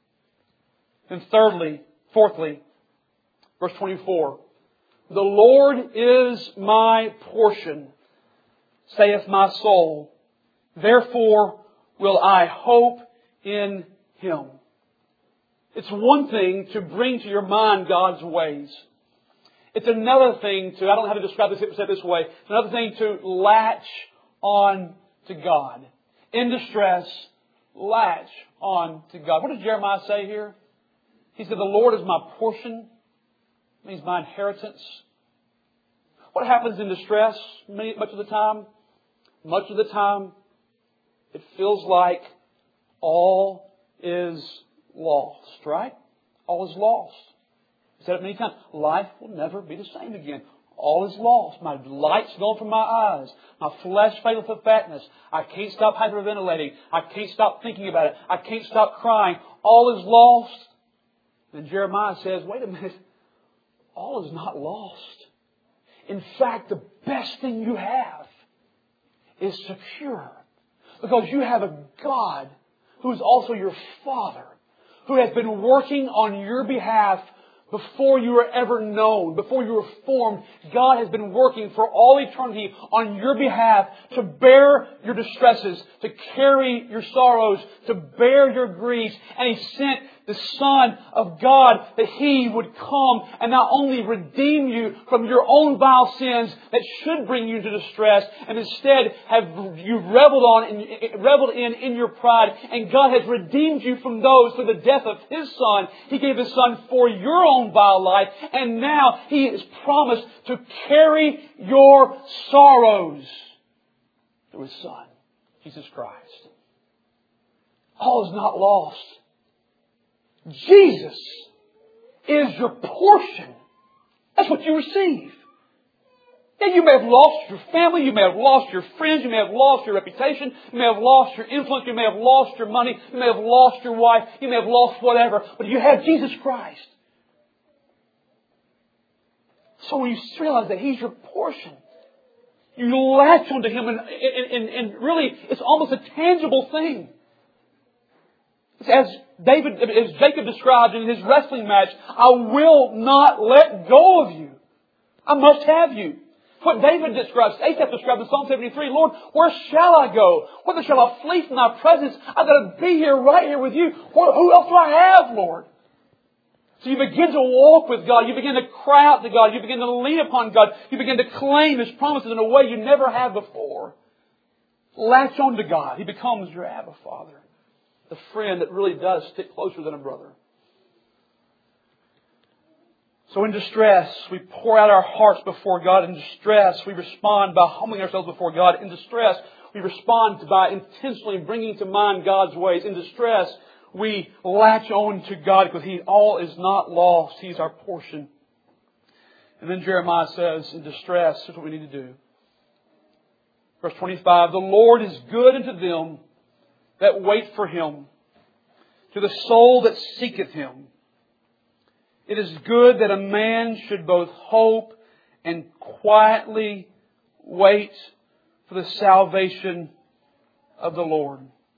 And thirdly, fourthly, verse twenty-four. The Lord is my portion, saith my soul. Therefore will I hope in Him. It's one thing to bring to your mind God's ways. It's another thing to, I don't know how to describe this, say it this way. It's another thing to latch on to God. In distress, latch on to God. What does Jeremiah say here? He said, the Lord is my portion. It means my inheritance. What happens in distress many, much of the time? Much of the time, it feels like all is lost, right? All is lost. I've said it many times. Life will never be the same again. All is lost. My light's gone from my eyes. My flesh faileth of fatness. I can't stop hyperventilating. I can't stop thinking about it. I can't stop crying. All is lost. And Jeremiah says, wait a minute. All is not lost. In fact, the best thing you have is secure. Because you have a God who is also your Father, who has been working on your behalf before you were ever known, before you were formed. God has been working for all eternity on your behalf to bear your distresses, to carry your sorrows, to bear your griefs. And He sent the Son of God that He would come and not only redeem you from your own vile sins that should bring you to distress, and instead have you reveled on and reveled in in your pride. And God has redeemed you from those through the death of His Son. He gave His Son for your own vile life, and now He has promised to carry your sorrows through His Son, Jesus Christ. All is not lost. Jesus is your portion. That's what you receive. Yeah, you may have lost your family, you may have lost your friends, you may have lost your reputation, you may have lost your influence, you may have lost your money, you may have lost your wife, you may have lost whatever, but you have Jesus Christ. So when you realize that He's your portion, you latch onto Him, and, and, and really it's almost a tangible thing. As David, as Jacob described in his wrestling match, I will not let go of you. I must have you. What David describes, Asaph described in Psalm seventy-three, Lord, where shall I go? Whither shall I flee from Thy presence? I've got to be here, right here with you. Who else do I have, Lord? So you begin to walk with God. You begin to cry out to God. You begin to lean upon God. You begin to claim His promises in a way you never have before. Latch on to God. He becomes your Abba Father. The friend that really does stick closer than a brother. So in distress, we pour out our hearts before God. In distress, we respond by humbling ourselves before God. In distress, we respond by intentionally bringing to mind God's ways. In distress, we latch on to God because He all is not lost. He's our portion. And then Jeremiah says, in distress, here's what we need to do. Verse twenty-five, the Lord is good unto them that wait for Him, to the soul that seeketh Him. It is good that a man should both hope and quietly wait for the salvation of the Lord.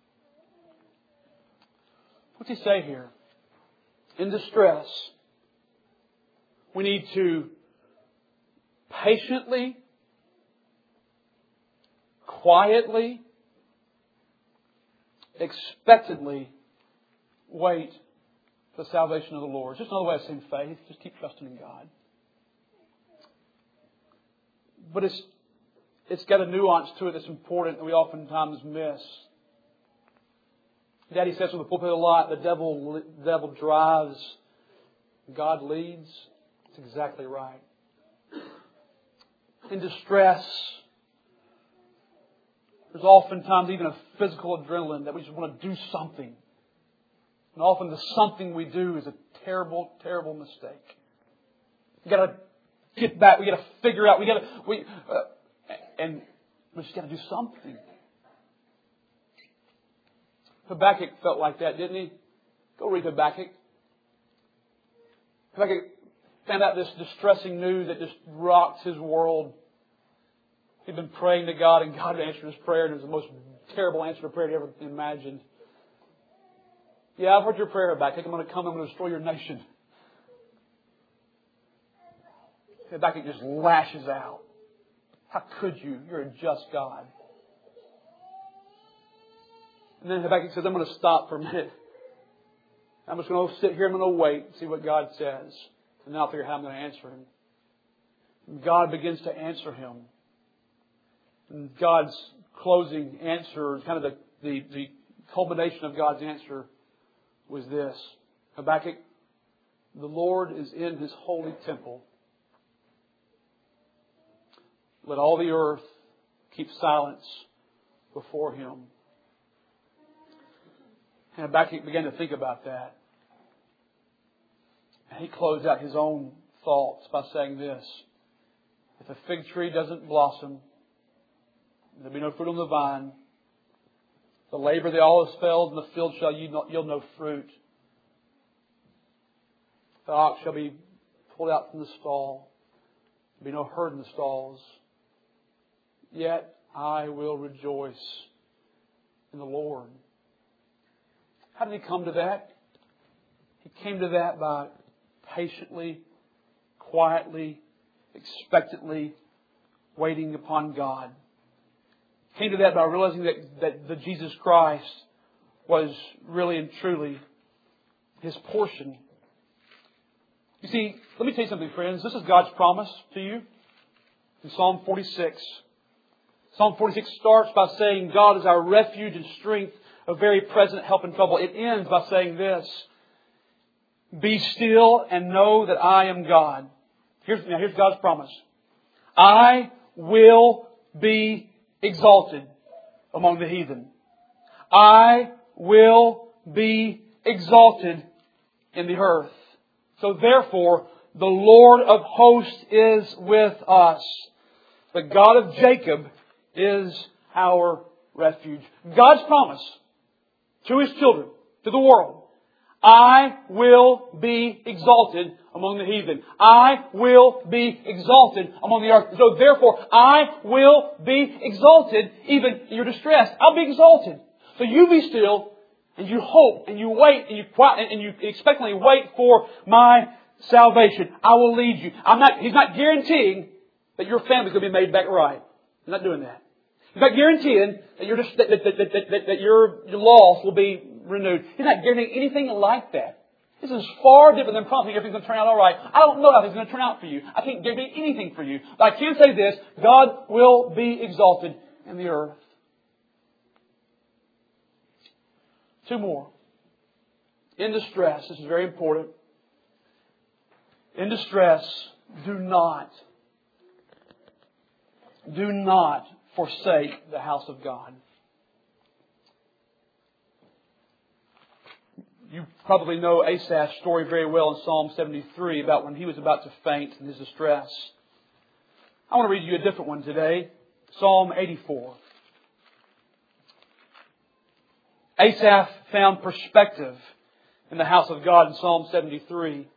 What's he say here? In distress, we need to patiently, quietly, expectantly wait the salvation of the Lord. It's just another way of saying faith. Just keep trusting in God. But it's it's got a nuance to it that's important that we oftentimes miss. Daddy says from the pulpit a lot, the devil, the devil drives, God leads. It's exactly right. In distress, there's oftentimes even a physical adrenaline that we just want to do something. And often the something we do is a terrible, terrible mistake. We got to get back. We got to figure out. We got to we uh, and we just got to do something. Habakkuk felt like that, didn't he? Go read Habakkuk. Habakkuk found out this distressing news that just rocked his world. He'd been praying to God, and God answered his prayer, and it was the most terrible answer to prayer he ever imagined. Yeah, I've heard your prayer, Habakkuk. I'm going to come. I'm going to destroy your nation. Habakkuk just lashes out. How could you? You're a just God. And then Habakkuk says, I'm going to stop for a minute. I'm just going to sit here. I'm going to wait and see what God says. And then I'll figure out how I'm going to answer Him. And God begins to answer him. And God's closing answer, kind of the, the, the culmination of God's answer was this. Habakkuk, the Lord is in His holy temple. Let all the earth keep silence before Him. And Habakkuk began to think about that. And he closed out his own thoughts by saying this. If a fig tree doesn't blossom, there'll be no fruit on the vine. The labor of the olive fails, and the field shall yield no fruit. The ox shall be pulled out from the stall. There'll be no herd in the stalls. Yet I will rejoice in the Lord. How did he come to that? He came to that by patiently, quietly, expectantly waiting upon God. He came to that by realizing that, that the Jesus Christ was really and truly his portion. You see, let me tell you something, friends. This is God's promise to you in Psalm forty-six. Psalm forty-six starts by saying, God is our refuge and strength, a very present help in trouble. It ends by saying this, be still and know that I am God. Here's, now here's God's promise. I will be exalted among the heathen. I will be exalted in the earth. So therefore, the Lord of hosts is with us. The God of Jacob is our refuge. God's promise to His children, to the world. I will be exalted among the heathen. I will be exalted among the earth. So therefore, I will be exalted even in your distress. I'll be exalted. So you be still and you hope and you wait and you and you expectantly wait for my salvation. I will lead you. I'm not, He's not guaranteeing that your family's going to be made back right. He's not doing that. He's not guaranteeing that your, that, that, that, that, that your, your loss will be renewed. He's not guaranteeing anything like that. This is far different than promising everything's going to turn out all right. I don't know how it's going to turn out for you. I can't guarantee anything for you. But I can say this, God will be exalted in the earth. Two more. In distress, this is very important. In distress, do not, do not forsake the house of God. You probably know Asaph's story very well in Psalm seventy-three about when he was about to faint in his distress. I want to read you a different one today. Psalm eighty-four. Asaph found perspective in the house of God in Psalm seventy-three.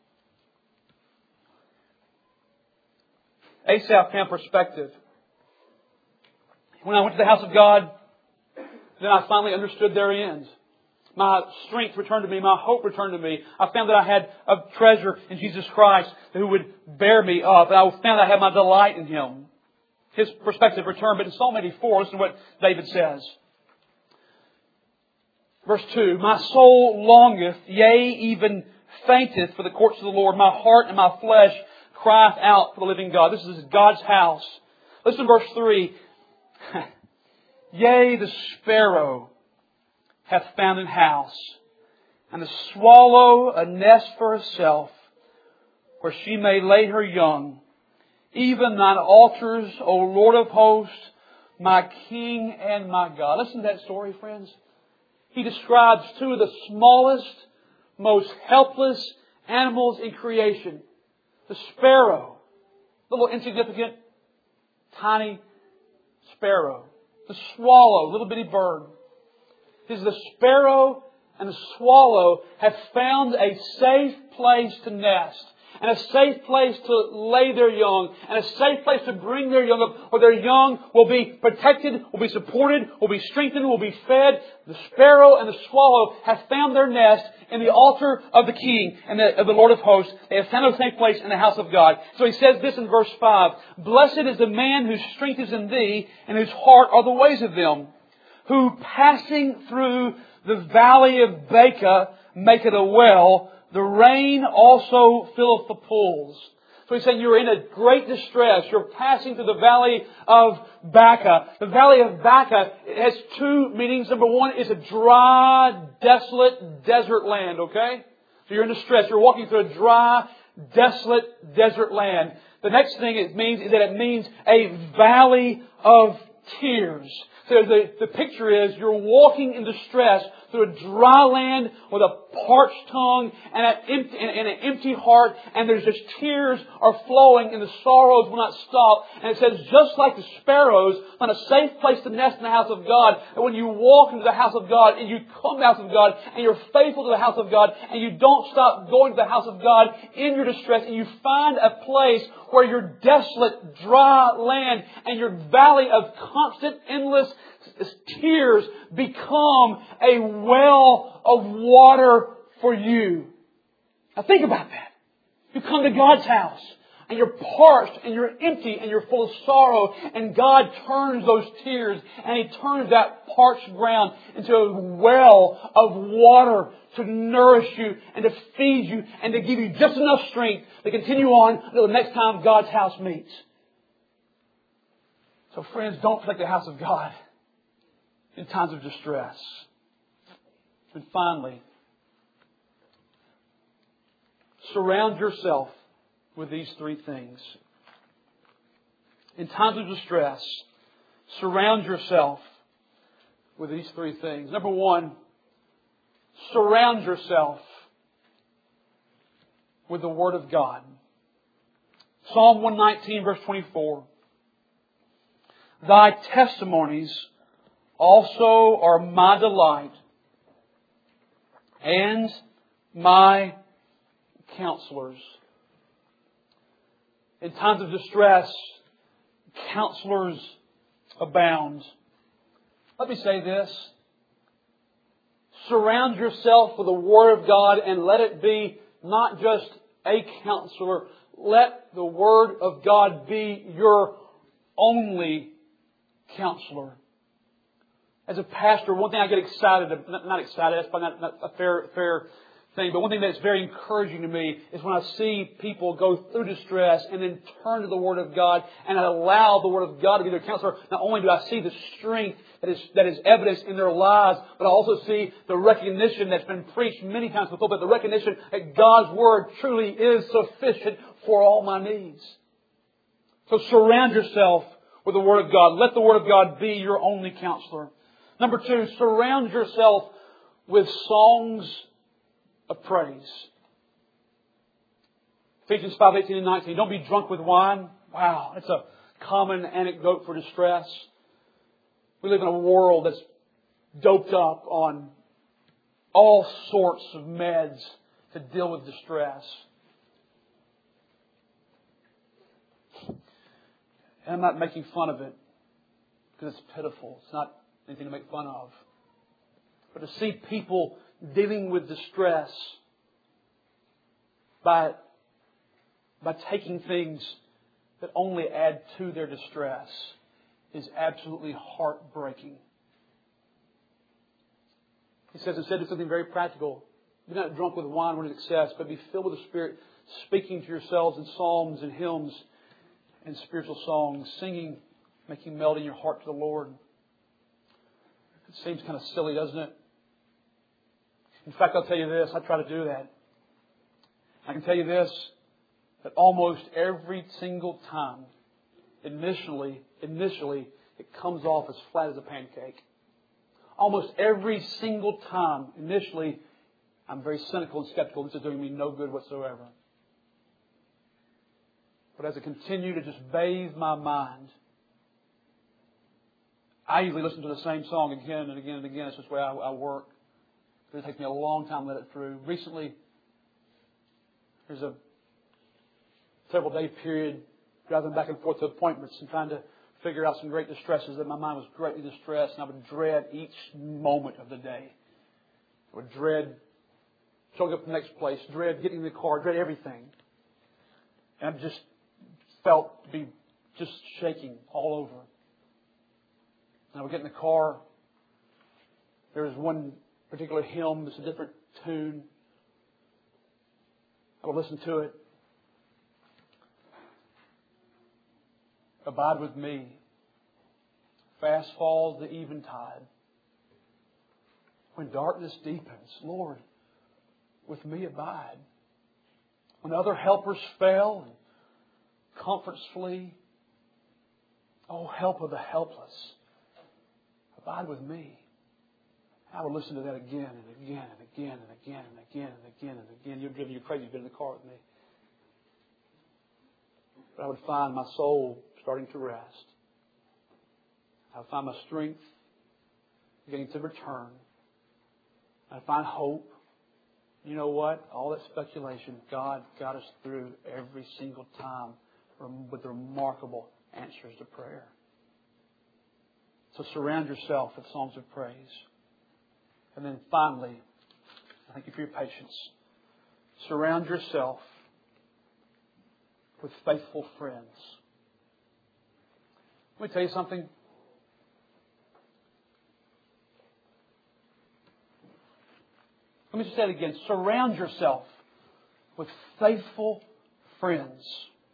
Asaph found perspective. When I went to the house of God, then I finally understood their ends. My strength returned to me. My hope returned to me. I found that I had a treasure in Jesus Christ who would bear me up. And I found I had my delight in Him. His perspective returned. But in Psalm eighty-four, listen to what David says. Verse two, my soul longeth, yea, even fainteth for the courts of the Lord. My heart and my flesh crieth out for the living God. This is God's house. Listen to verse three. Yea, the sparrow hath found an house, and the swallow a nest for herself, where she may lay her young. Even thine altars, O Lord of hosts, my King and my God. Listen to that story, friends. He describes two of the smallest, most helpless animals in creation. The sparrow, little insignificant, tiny sparrow. The swallow, little bitty bird. It is the sparrow and the swallow have found a safe place to nest, and a safe place to lay their young, and a safe place to bring their young up, where their young will be protected, will be supported, will be strengthened, will be fed. The sparrow and the swallow have found their nest in the altar of the King and the, of the Lord of hosts. They have found a safe place in the house of God. So he says this in verse five, Blessed is the man whose strength is in Thee, and whose heart are the ways of them, who passing through the valley of Baca maketh a well. The rain also filleth the pools. So he's saying you're in a great distress. You're passing through the valley of Baca. The valley of Baca has two meanings. Number one, it's a dry, desolate desert land, okay? So you're in distress. You're walking through a dry, desolate desert land. The next thing it means is that it means a valley of tears. So the, the picture is you're walking in distress through a dry land with a parched tongue and an empty, and, and an empty heart, and there's just tears are flowing and the sorrows will not stop. And it says, just like the sparrows find a safe place to nest in the house of God, that when you walk into the house of God and you come to the house of God and you're faithful to the house of God and you don't stop going to the house of God in your distress, and you find a place where your desolate, dry land and your valley of constant, endless tears become a well of water for you. Now think about that. You come to God's house and you're parched and you're empty and you're full of sorrow, and God turns those tears and He turns that parched ground into a well of water to nourish you and to feed you and to give you just enough strength to continue on until the next time God's house meets. So friends, don't forget the house of God in times of distress. And finally, surround yourself with these three things. In times of distress, surround yourself with these three things. Number one, surround yourself with the Word of God. Psalm one nineteen, verse twenty-four. Thy testimonies also are my delight and my counselors. In times of distress, counselors abound. Let me say this. Surround yourself with the Word of God and let it be not just a counselor. Let the Word of God be your only counselor. As a pastor, one thing I get excited, not excited, that's probably not, not a fair, fair thing, but one thing that's very encouraging to me is when I see people go through distress and then turn to the Word of God and allow the Word of God to be their counselor. Not only do I see the strength that is, that is evidenced in their lives, but I also see the recognition that's been preached many times before, but the recognition that God's Word truly is sufficient for all my needs. So surround yourself with the Word of God. Let the Word of God be your only counselor. Number two, surround yourself with songs of praise. Ephesians five, eighteen and nineteen. Don't be drunk with wine. Wow, it's a common anecdote for distress. We live in a world that's doped up on all sorts of meds to deal with distress. And I'm not making fun of it because it's pitiful. It's not anything to make fun of. But to see people dealing with distress by, by taking things that only add to their distress is absolutely heartbreaking. He says instead of something very practical, be not drunk with wine when in excess, but be filled with the Spirit, speaking to yourselves in psalms and hymns and spiritual songs, singing, making melody in your heart to the Lord. It seems kind of silly, doesn't it? In fact, I'll tell you this, I try to do that. I can tell you this, that almost every single time, initially, initially, it comes off as flat as a pancake. Almost every single time, initially, I'm very cynical and skeptical. This is doing me no good whatsoever. But as I continue to just bathe my mind, I usually listen to the same song again and again and again. It's just the way I, I work. It takes me a long time to let it through. Recently, there's a several day period driving back and forth to appointments and trying to figure out some great distresses that my mind was greatly distressed, and I would dread each moment of the day. I would dread showing up at the next place, dread getting in the car, dread everything. And I just felt to be just shaking all over. And I would get in the car. There was one particular hymn, it's a different tune. I would listen to it. Abide with me. Fast falls the eventide. When darkness deepens, Lord, with me abide. When other helpers fail and comforts flee, oh, help of the helpless, abide with me. I would listen to that again and again and again and again and again and again and again. You've driven you crazy. You've been in the car with me. But I would find my soul starting to rest. I would find my strength beginning to return. I'd find hope. You know what? All that speculation, God got us through every single time with remarkable answers to prayer. So surround yourself with songs of praise. And then finally, thank you for your patience. Surround yourself with faithful friends. Let me tell you something. Let me just say it again. Surround yourself with faithful friends.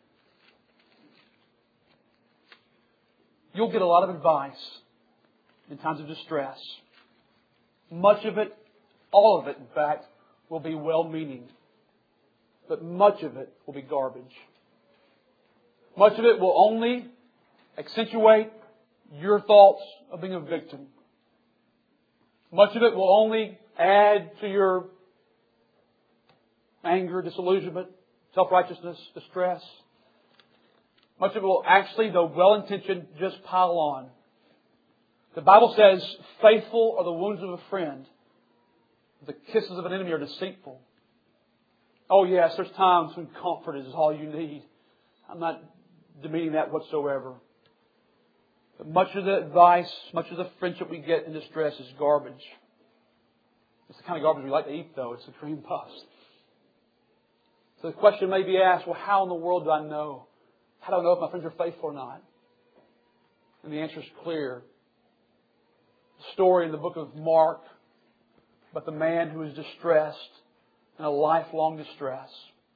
You'll get a lot of advice in times of distress. Much of it, all of it, in fact, will be well-meaning. But much of it will be garbage. Much of it will only accentuate your thoughts of being a victim. Much of it will only add to your anger, disillusionment, self-righteousness, distress. Much of it will actually, though well-intentioned, just pile on. The Bible says, faithful are the wounds of a friend. The kisses of an enemy are deceitful. Oh yes, there's times when comfort is all you need. I'm not demeaning that whatsoever. But much of the advice, much of the friendship we get in distress is garbage. It's the kind of garbage we like to eat, though. It's the cream puffs. So the question may be asked, well, how in the world do I know? How do I know if my friends are faithful or not? And the answer is clear. The story in the book of Mark about the man who was distressed in a lifelong distress,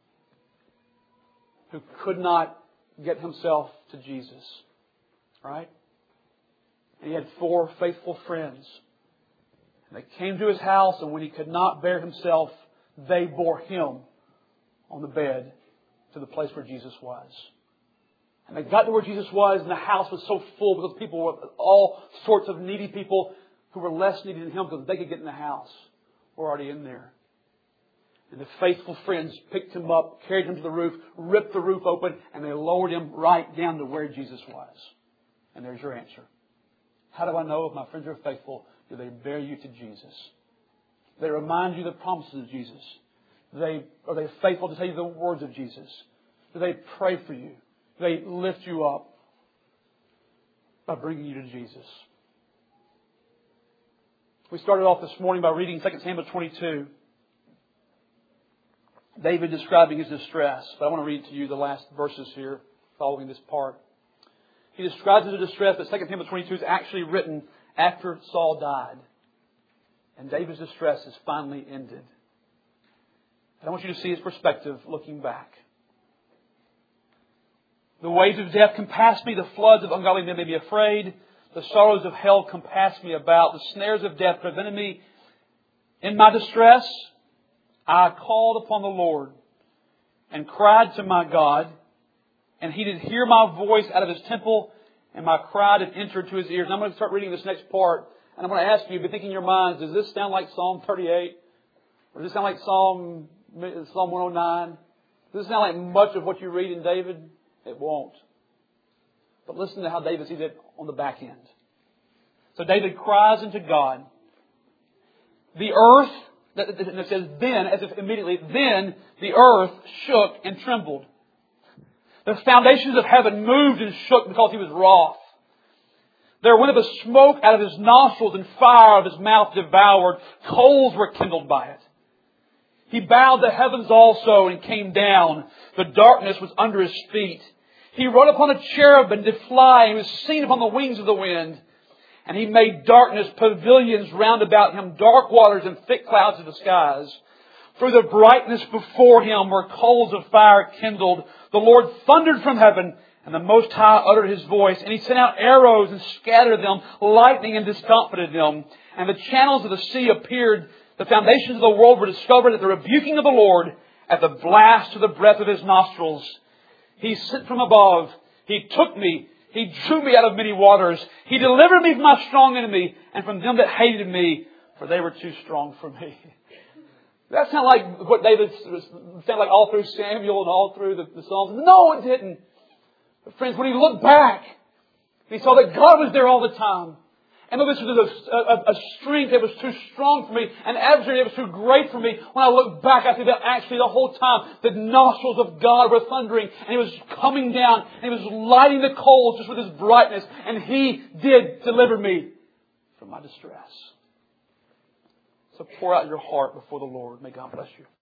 who could not get himself to Jesus. Right? And he had four faithful friends. And they came to his house, and when he could not bear himself, they bore him on the bed to the place where Jesus was. And they got to where Jesus was, and the house was so full because people were all sorts of needy people who were less needy than him because they could get in the house. Were already in there. And the faithful friends picked him up, carried him to the roof, ripped the roof open, and they lowered him right down to where Jesus was. And there's your answer. How do I know if my friends are faithful? Do they bear you to Jesus? Do they remind you the promises of Jesus? Do they, are they faithful to tell you the words of Jesus? Do they pray for you? Do they lift you up by bringing you to Jesus? We started off this morning by reading Second Samuel twenty-two. David describing his distress. But I want to read to you the last verses here following this part. He describes his distress, but Second Samuel twenty-two is actually written after Saul died. And David's distress is finally ended. And I want you to see his perspective looking back. The waves of death compass me. The floods of ungodly men made me afraid. The sorrows of hell compass me about. The snares of death prevented me. In my distress, I called upon the Lord and cried to my God. And He did hear my voice out of His temple, and my cry did enter to His ears. And I'm going to start reading this next part. And I'm going to ask you, be thinking in your minds, does this sound like Psalm thirty-eight? Or does this sound like Psalm, Psalm one oh nine? Does this sound like much of what you read in David? It won't. But listen to how David sees it on the back end. So David cries unto God. The earth, and it says then, as if immediately, then the earth shook and trembled. The foundations of heaven moved and shook because He was wroth. There went up a smoke out of His nostrils, and fire out of His mouth devoured. Coals were kindled by it. He bowed the heavens also and came down. The darkness was under His feet. He rode upon a cherub and did fly. He was seen upon the wings of the wind. And He made darkness pavilions round about Him, dark waters and thick clouds of the skies. Through the brightness before Him were coals of fire kindled. The Lord thundered from heaven, and the Most High uttered His voice. And He sent out arrows and scattered them, lightning and discomfited them. And the channels of the sea appeared. The foundations of the world were discovered at the rebuking of the Lord, at the blast of the breath of His nostrils. He sent from above. He took me. He drew me out of many waters. He delivered me from my strong enemy and from them that hated me, for they were too strong for me. That sounded like what David sounded like all through Samuel and all through the, the Psalms. No, it didn't. But friends, when he looked back, he saw that God was there all the time. And though this was a, a, a strength that was too strong for me, an adversary that was too great for me, when I look back, I see that actually the whole time the nostrils of God were thundering, and He was coming down, and He was lighting the coals just with His brightness, and He did deliver me from my distress. So pour out your heart before the Lord. May God bless you.